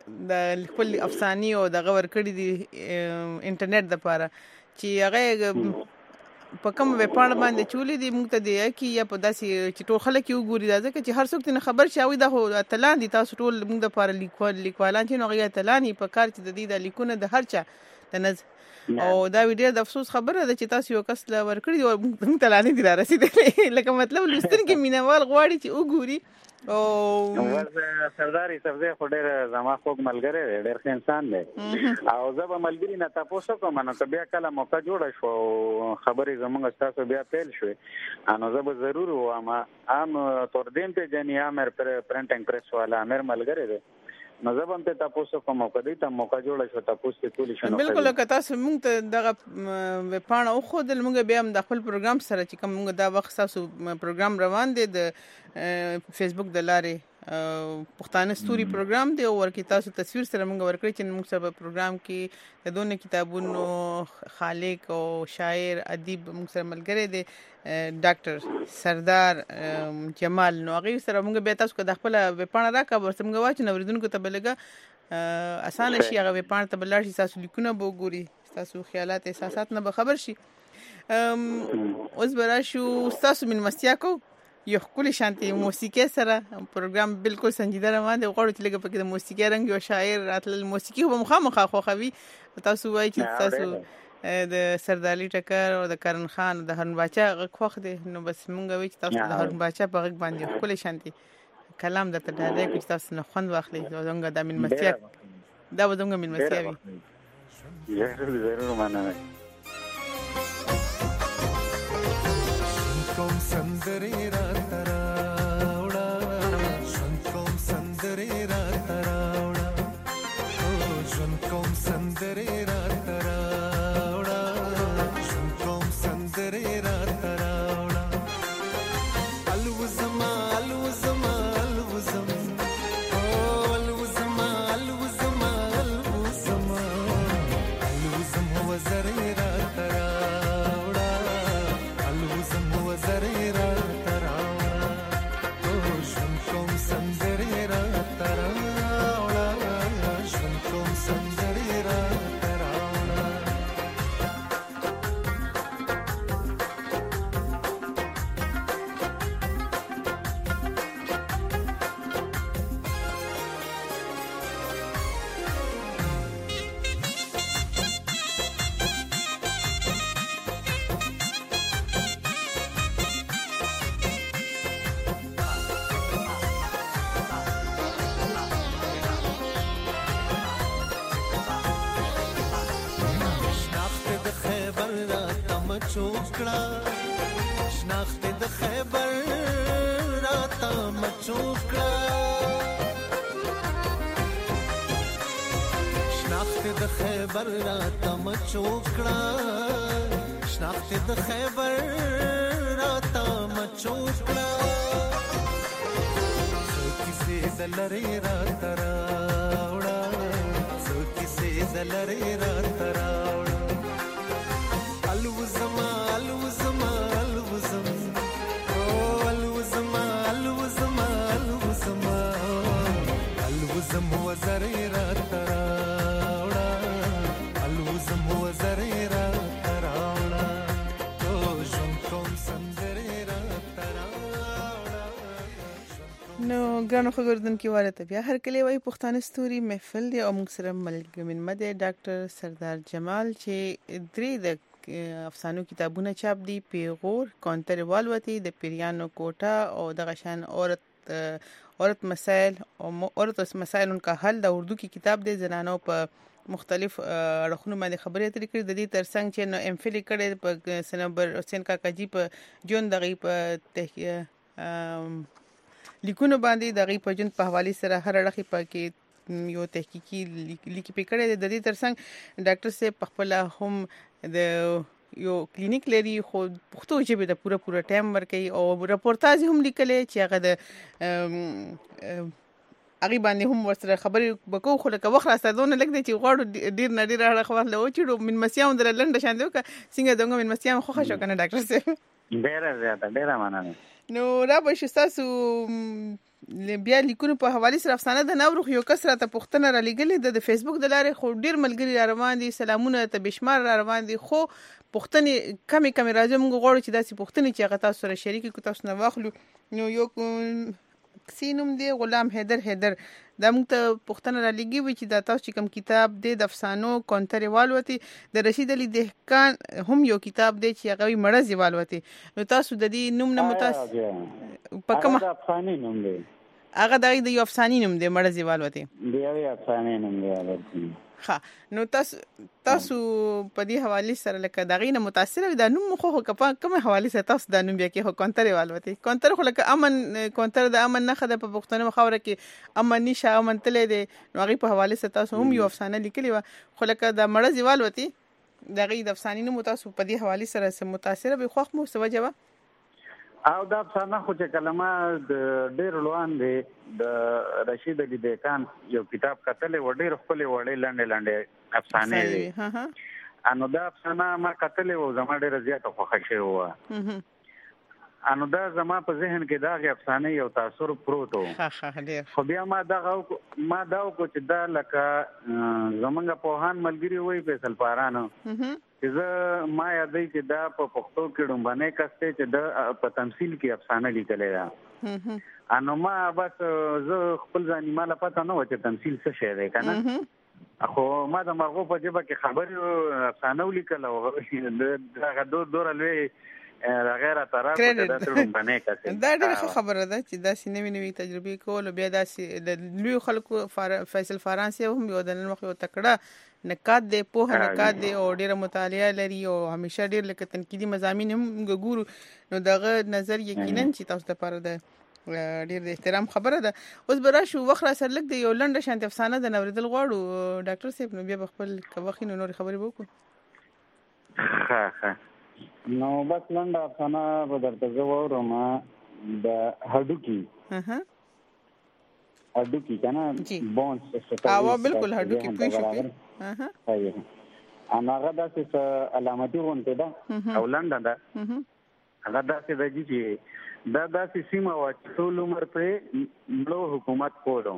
Speaker 5: د خپل افسانې او د غور کړی دی انټرنیټ د پاره چې هغه په کوم وپاڼه باندې چولې دي موږ ته دی کی یا په داسې چې ټول خلک یو ګوري دا ځکه چې هر څوک نه خبر شاوي دا هو اتلان دي تاسو ټول موږ د پاره لیکوالان چې نو غي اتلان په کار چې د دې د لیکونه د هر چا د نظر او دا ویډیو د افسوس خبره ده چې تاسو یو کس لا ورکړی او موږ ته لانی دي را رسیدلې لکه مطلب لستن کې مینوال غواړي چې وګوري او
Speaker 6: سردار یوسفزی خو ډېر زما خوږ ملګری دی ډېر ښه انسان دی او زه به ملګري نه تاسو کوم نو که بیا کله موقع جوړه شو خبرې زموږ تاسو بیا پیل شوې نو زه به ضرور وایم عام تور دین ته جنیا مر پرنټینګ پریس والا مر ملګری دی نو زه هم ته تاسو کوم موقع دی ته موقع جوړه شو تاسو ټول شنو
Speaker 5: بالکل که تاسو موږ ته دغه وپاڼه او خو د موږ بیا د خپل پروګرام سره چې کوم موږ دا وخت تاسو پروګرام روان دی د فیسبوک د لارې پښتانه ستوري پروګرام دی او ورکی تاسو تصویر سره موږ ورکړی چې موږ سره پروګرام کې د دوه کتابونو خالق او شاعر ادیب موږ سره ملګری دی ډاکټر سردار جمال نو هغه سره موږ به تاسو د خپل وپاڼه راکا ورته موږ واچ نو ورېدونکو ته بلګه اسانه شي هغه وپاڼه ته بلل شي تاسو لیکونه به ګوري تاسو خیالات احساسات نه به خبر شي اوس برا شو تاسو من مستیا کو یو خپل شانتي موسیقي سره پروګرام بالکل سنجیده روان دی غواړو چې لګه پکې د موسیقي رنګ یو شاعر راتل موسیقي به مخامخ خوخوي تاسو وایي چې تاسو د سردالي ټکر او د کرن خان د هرن باچا غوښ دی نو بس مونږ وایي چې تاسو د هرن باچا په غږ باندې خپل شانتي کلام د تدارې کې تاسو نه خوند واخلي زموږ د من مسیا دا به زموږ من مسیا وي
Speaker 6: ضرور مننه
Speaker 8: کوم سندري را تراوړه شون کوم سندري را تراوړه او شون کوم سندري را تراوړه شون کوم سندري را تراوړه الوزما الوزما الوزم او الوزما الوزما الوزما الوزم هو زري را تراوړه الوزم هو زري را تراوړه او شون کوم سندري را تراوړه شون کوم سندري را تراوړه چوکړه شناخت د خیبر راته مچوکړه شناخت د خیبر راته مچوکړه شناخت د خیبر راته مچوکړه څو کیسې دلري راته راوړه څو کیسې دلري راته راوړه الوزما الوزما الوزم او الوزما الوزما الوزما الوزم هو زري را تراوړه الوزم هو زري را تراوړه او ژوند کوم سندري را تراوړه
Speaker 5: نو ګرانو خبردونکو وارته بیا هر کله وای پښتانه ستوري محفل دی او موږ سره ملګری مده ډاکټر سردار جمال چې درې د افسانو کتابونه چاپ دي پیغور کانتر والوتی د پیریانو کوټه او د غشان عورت مسائل او عورت مسائل ان کا حل د اردو کی کتاب دی زنانو په مختلف اړخونو باندې خبرې اترې کړې د دې ترڅنګ چې نو ام فل کړي په سنبر حسین کاکاجی په جون دغه په لیکونو باندې دغه په جون په حواله سره هر اړخي پکې یو تحقیقي لیکي پکړه د دې ترڅنګ ډاکټر صاحب په خپل هم د یو کلینیک لري خو پښتو ژبه د پوره ټایم ورکي او راپورتاژ هم لیکلې چې هغه د هغه باندې هم ورسره خبرې وکړو خو لکه وخت راځدونه لګدي چې غواړو ډیر نه ډیر هغه خبره و چې من مسیاو در لنډ شان دی که څنګه دغه من مسیاو خو ښه کنه ډاکټر صاحب
Speaker 6: ډیر زیاته ډیر مننه
Speaker 5: نو را به تاسو بیا لیکونو په حواله سره افسانه د نورو یو کس راته پوښتنه را لګلې د فیسبوک د لارې خو ډیر ملګری را روان دي سلامونه ته بشمار را روان دي خو پوښتنې کمی راځي موږ غواړو چې داسې پوښتنې چې هغه تاسو سره شریک کړو تاسو نه واخلو نو یو کسینوم دی غلام حیدر دا موږ ته پوښتنه را لګي وي چې دا تاسو چې کوم کتاب دی د افسانو کونترې والوتي د رشید علي دهقان هم یو کتاب دی چې هغه مړزي والوتي نو تاسو د دې نوم نه متاسف په کومه
Speaker 6: هغه افسانې نوم دی
Speaker 5: هغه د یو افسانې نوم دی مړزي والوتي
Speaker 6: دی یو افسانې نوم دی
Speaker 5: ها نو تاسو په دې حواله سره لکه دغې نه متاثر وي دا نوم خو کومه حواله سره تاسو دا نوم بیا کې هو کونترې والوتي کونتر خو لکه امن کونتر د امن نه خده په پښتون مخاوره کې امن نشه امن تلې دي نو هغه په حواله سره تاسو هم یو افسانه لیکلی و خو لکه د مړزي والوتي دغې د افسانې نوم تاسو په دې حواله سره متاثر به خوښ مو سوجه
Speaker 6: او دا افسانه خو چې کلمه د ډېر لوان دی د رشید علي دهقان یو کتاب کتلې و ډېر خپلې وړې لنډې افسانې وي انو دا افسانه ما کتلې و زما ډېره زیاته خوښه شوې وه انو دا زما په ذهن کې دا افسانه یو تاثر پروت و خو بیا ما دا وکړو چې دا لکه زمونږ پوهان ملګري وایي فیصل پارانو چې زه ما یادوي چې دا په پښتو کې ډومبنی کس دی چې د په تمثیل کې افسانه لیکلی ده انو ما بس زه خپل ځاني ماله پته نه وه چې تمثیل څه شی دی که نه خو ما د مرغو په ژبه کې خبرې افسانه ولیکله هغه دوره لوی غیر طرف دا ډومبنی کس
Speaker 5: دا ډېره خبره ده چې داسې نوې تجربې کول بیا داسې د لوی خلکو فیصل فارانسی هم یو د نن وخت یو تکړه نقاد دی پوهه نقاد دی او ډیره مطالعه لري او همیشه ډیر لکه تنقیدي مضامین هم ګورو نو دغه نظر یقینا چې تاسو لپاره د ډیر د احترام خبره ده اوس به راشو وخت را سره لګ دی یو لنډه شانت افسانه د نوریدل غواړو ډاکټر صاحب نو بیا خپل کوخي نو نور خبرې وکړو
Speaker 6: ها نو بس لنډه افسانه به درته زه واورم د هډوکي هډوکی کنه بونز
Speaker 5: او بالکل هډوکی پوي شو
Speaker 6: انا غدا چې علامتي غونته ده او لنډه ده هغه داسې د چې دا داسې سیمه وا چې ټول عمر په ملو حکومت کوو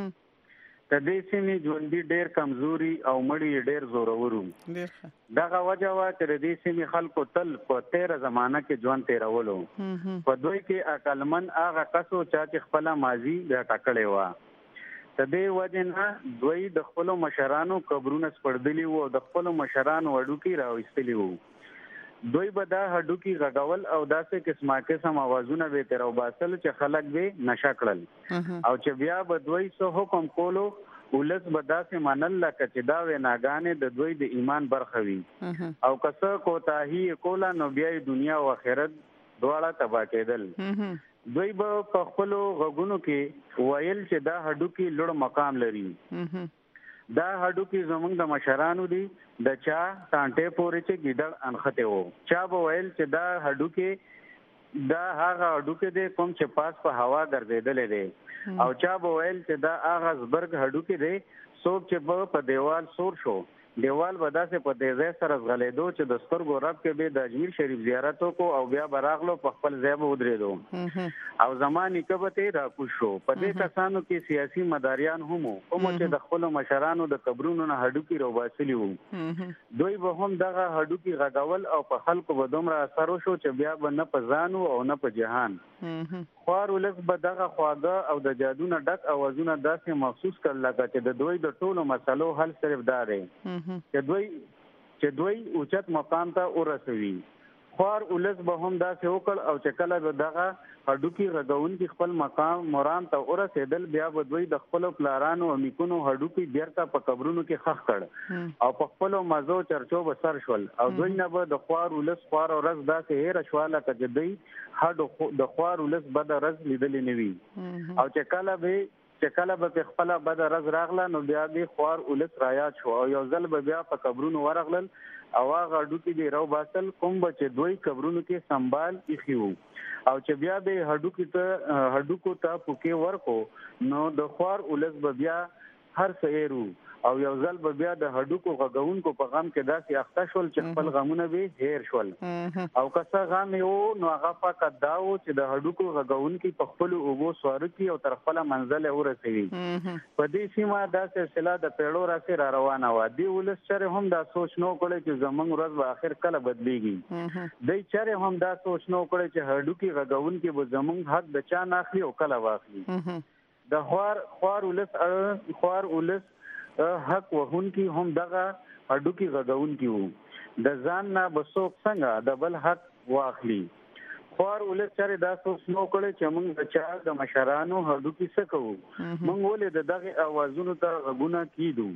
Speaker 6: د دې سیمې ژوندۍ ډېر کمزوري او مړی ډېر زورورو دغه وجه وا چې د دې سیمې خلکو تل په تیره زمانہ کې ژوند تیرولو په دوی کې عقلمن هغه کسو چې خپل ماضي بیا ټاکلې وا د دې وجه نه دوی د خپل مشرانو قبرونه سپړدلی وو د خپل مشرانو وډوکی راوستلی وو دوی به دا هډوکی غغول او داسې قسمه اوازونه به تر او باسل چې خلک به نشه کړل او چې بیا به دوی سو حکم کولو ولس به داسې منل لکه چې دا ویناګانې د دوی د ایمان برخه وي او کسه کوتاهی کولا نو بیا دنیا او آخرت دواړه تباہ کېدل دوی به په خپل غوګونو کې ویل چې دا هډوکی لوړ مقام لري دا هډوکی زمونږ د مشرانو دي د چا تانټه پورې چې ګیدړ انخته وو چا به ویل چې دا هډوکی دا هغه هډوکی دی کوم چې پاس په هوا ګرځیدل دی او چا به ویل چې دا هغه زبرګ هډوکی دی څوک چې په دیوال سور شو دیوال به داسې په تیزه سره غلېدو چې د سترګو رب کې به د اجمیر شریف زیارت وکړو او بیا براغلو په خپل ځای به ودرېدو او زماني کبته را کوشو په دې کسانو کې سیاسي مداریان هم کوم چې د خپل مشرانو د قبرونو نه هډوکی روباسلی وو دوی به هم دغه هډوکی غډول او په خلکو به دومره اثر وشو چې بیا به نه په ځانو او نه په جهان خوار ولس به دغه خواږه او د جادو نه ډک اوازونه داسې محسوس کړل لکه چې د دوی د ټولو مسلو حل صرف دا دی چې دوی اوچت مقام ته ورسوي خوار ولس به هم داسې وکړ او چې کله به دغه هډوکی غږونکي خپل مقام مرام ته ورسېدل بیا به دوی د خپلو پلارانو او نیکونو هډوکی بیرته په قبرونو کې ښخ کړ او په خپلو مزو چرچو به سر شول او دوی نه به د خوار ولس خوار ورځ داسې هېره شوه لکه چې دوی د خوار ولس بده ورځ لیدلې نه وي او چې کله به خپل بد رز راغله نو بیا به خوار ولس رايات شو او یو ځل به بیا په قبرونو ورغلل او هغه هډوکی دی راو باسل کوم چې دوی قبرونو کې سنبال اخیو او چې بیا به هډوکو ته پوکې ورکو نو د خوار ولس به بیا هر سیرو او یو ځل به بیا د هډوکو غږونکو په غم کې داسې اخته شول چې خپل غمونه به هیر شول او که غم یو نو هغه فقط دا و چې د هډوکو غږونکو په خپل اوبو سوار کی او تر خپل منزل ورسوي په دې سیمه دا سلسله د پیړو راځي را روانه و دی ولس چره هم دا سوچ نو کړی چې زمونږ ورځ به اخر کله بدلیږي دی چره هم دا سوچ نو کړی چې هډوکي غږونکو به زمونږ حق د چا نه اخلي او کله واخلي د خوار ولس حق وهونکي هم دغه هډوکي غږونکي وو د ځان نه بسوک څنګه د بل حق واخلي خوار ولس چره دا سوچ نو کړی چې موږ د چا د مشرانو هډوکي څه کوو موږ ولې دغه اوازونو ته غوونه کیدو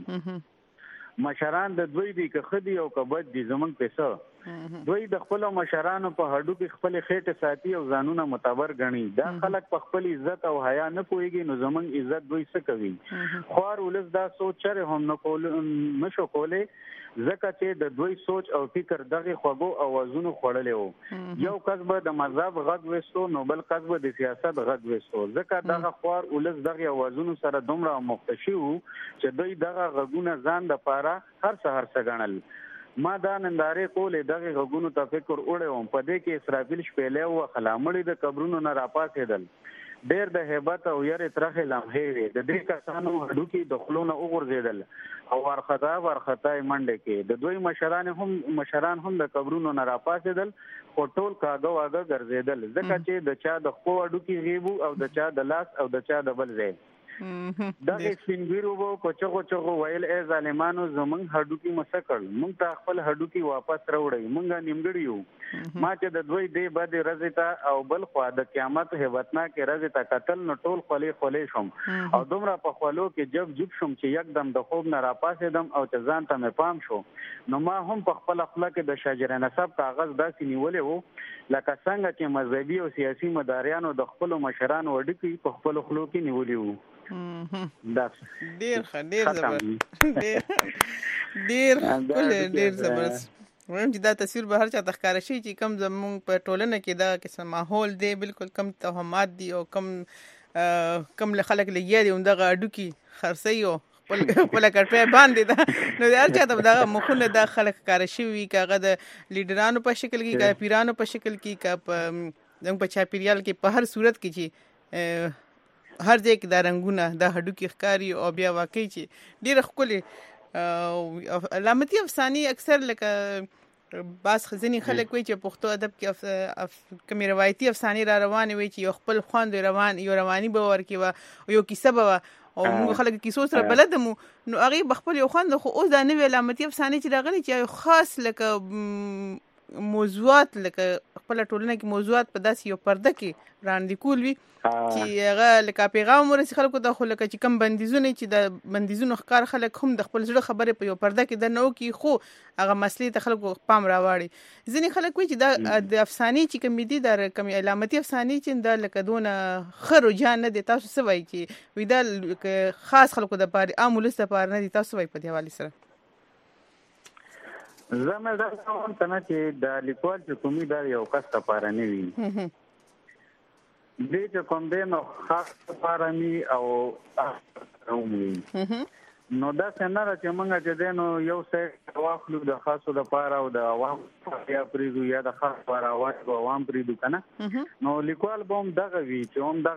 Speaker 6: مشران د دوی دی که خدي او که بد دي زمونږ پیسه دوی د خپل مشرانو په هډوکي خپل خېټه ساتي او ځانونه متبر غني دا خلک په خپل عزت او حیا نه پويږي نو زمونږ عزت دوی څه کوي خوار ولس دا سوچ چره هم نشو کوله ځکه چې د دوی سوچ او فکر دغه خوګو اوازونو خړلې وو یو کسب د مذهب غږ وستو نو بل کسب د سیاست غږ وستو ځکه دغه خوار ولس دغه اوازونو سره دومره مختشي وو چې دوی دغه غږونه ځان د پاره هر سحر څنګهل ما دا نندارې کولې دغه غږونو ته فکر وړم په دې کې اسرافیل شپېلې او خلامړي د قبرونو نه راپاسېدل ډېر د hebat او یې ترخه لمحې وي د دې کسانو هډوکي د خلونو وګرځیدل او ورخطا منډه کې د دوی مشران هم د قبرونو نه راپاسېدل او ټول کاغه واغه ګرځیدل ځکه چې د چا د خو هډوکي غیبو او د چا د لاس او د چا د بل ځای دغه سپینګیرو وو په چغو ویل ای ظالمانو زمون هډوکي مسکل مونږ ته خپل هډوکي واپس راوړی مونږه نیمګړی یو ما چې د دوی دی باندې رزتا او بل خو د قیامت هیبتنا کې رزتا قتل نو ټول خولې شم او دومره په خولو کې جب شم چې یکدم د خوب نه راپاسېدم او چې ځان ته مې پام شو نو ما هم په خپل خپل کې د شجره نسب کاغذ داسې نیولې وو لکه څنګه چې مذهبي او سیاسي مداریانو د خپل مشرانو وډکی په خپل خلو کې نیولې وو ډیر
Speaker 5: زبردست ورته دا تصویر به هر چا تخکار شي چې کم زموږ په ټولنه کې دا قسم ماحول دی بالکل کم توهمات دي او کم له خلک لګي دي دغه اډوکی خرسي او خپل کټه باندې دا نو هر چا ته دا مخونه د خلک کار شي وي کاغه د لیډرانو په شکل کې کا پیرانو په شکل کې کا زموږ په چاپیریال کې په هر صورت کې چې هر ځای کې دا رنگونه د هډوکي ښکاری او بیا واقعي چې ډېر ښکلي علامتي افسانې اکثر لکه باز خزنی خلک وي چې پښتو ادب کې کومې روایتي افسانې را روانې وي چې یو خپل خوند یو رواني به ورکي و یو کیسه به او موږ خلک کیسو سره بلد مو نو هغه بخپل یو خوند خو اوس دا نوې علامتي افسانې چې راغلي چې خاص لکه موضوعات لکه خپل ټولنه کې موضوعات په داسې یو پرده کې وړاندې کول وي چې هغه لکه پیغام ورسې خلکو ته خو لکه چې کم بندیزونه چې د بندیزونو ښکار خلک هم د خپل زړه خبرې په یو پرده کې د نو کې خو هغه مسلې ته خلکو پام راوړي ځینې خلک وي چې دا د افسانې چې کم دي د کم علامتي افسانې چې دا لکه دونه خرو جان نه دي تاسو څه وایي چې وی دا خاص خلکو د پاره عام ولس د پاره نه دي تاسو وایي په دې حواله سره
Speaker 6: زموږ دا څنګه ته چې د لیکوال چې کومي دا یو کس ته پاره نه وي دې چې کوم دې نو خاص لپاره ني او نو دا څنګه چې موږ چې دې نو یو څه واخلو د خاصو لپاره او د عوام یا پریدو یا د خاص لپاره او عوام پریدو کنه نو لیکوال بوم دغه وی چې هم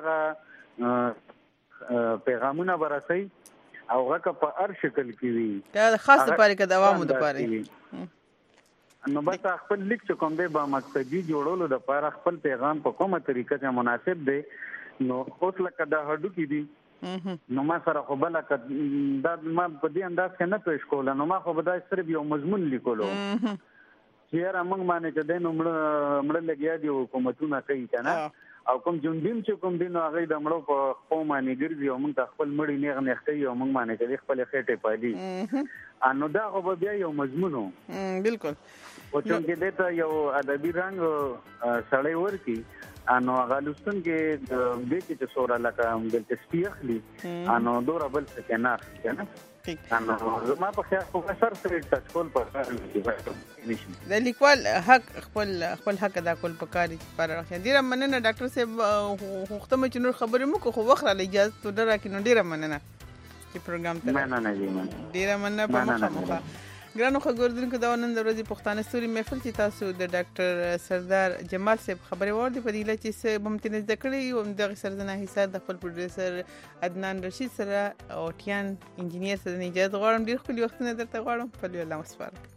Speaker 6: دغه پیغامونه برسي او هغه په هر شکل کې وي
Speaker 5: دا خاص لپاره کې د عوامو لپاره
Speaker 6: نو بس خپل لیک چې کوم دی با مقصدی جوړولو د لپاره خپل پیغام په کومه طریقه چې مناسب دی نو اوس لکه د هډوکی دی نو ما سره خو بل دا ما په دې انداز کې نه پېښ کوله نو ما خو به دا صرف یو مضمون لیکلو چې را موږ باندې چې د مړ لګیا دی حکومتونه کوي کنه او کوم جوندیم چې کوم دین هغه د مړو په قومه نګرځي او موږ خپل مړی نیغ نختي او موږ باندې چې خپل خېټه پالي انو دا خو بیا یو مضمونو
Speaker 5: بالکل
Speaker 6: او چې دته یو ادبي رنگ سړی ورکی انو غالستون کې د دې چې سوره لکه د تسبیح لې انو دورا بل څه نه کنه انو ما په خیال په سر سره تاسو په
Speaker 5: د لیکوال حق خپل حق ادا کول پکاري پر ډیره مننه ډاکټر صاحب خوختمه چې نور خبرې مو خو وخت را اجازه تو درا کې نو ډیره مننه چې پروګرام ته
Speaker 6: مننه دي
Speaker 5: ډیره مننه په مخه ګرانو خبردونکو دا نن د ورځې پښتانه ستوري محفل چې تاسو د ډاکټر سردار جمال صاحب خبرې وردی په دې لچې سه ممتنه ذکر یو د سرزنه حصہ د خپل پروډوسر عدنان رشید سره او ټیان انجینیر سره اجازه غواړم ډیر خپل وختونه درته غواړم په الله مسپارک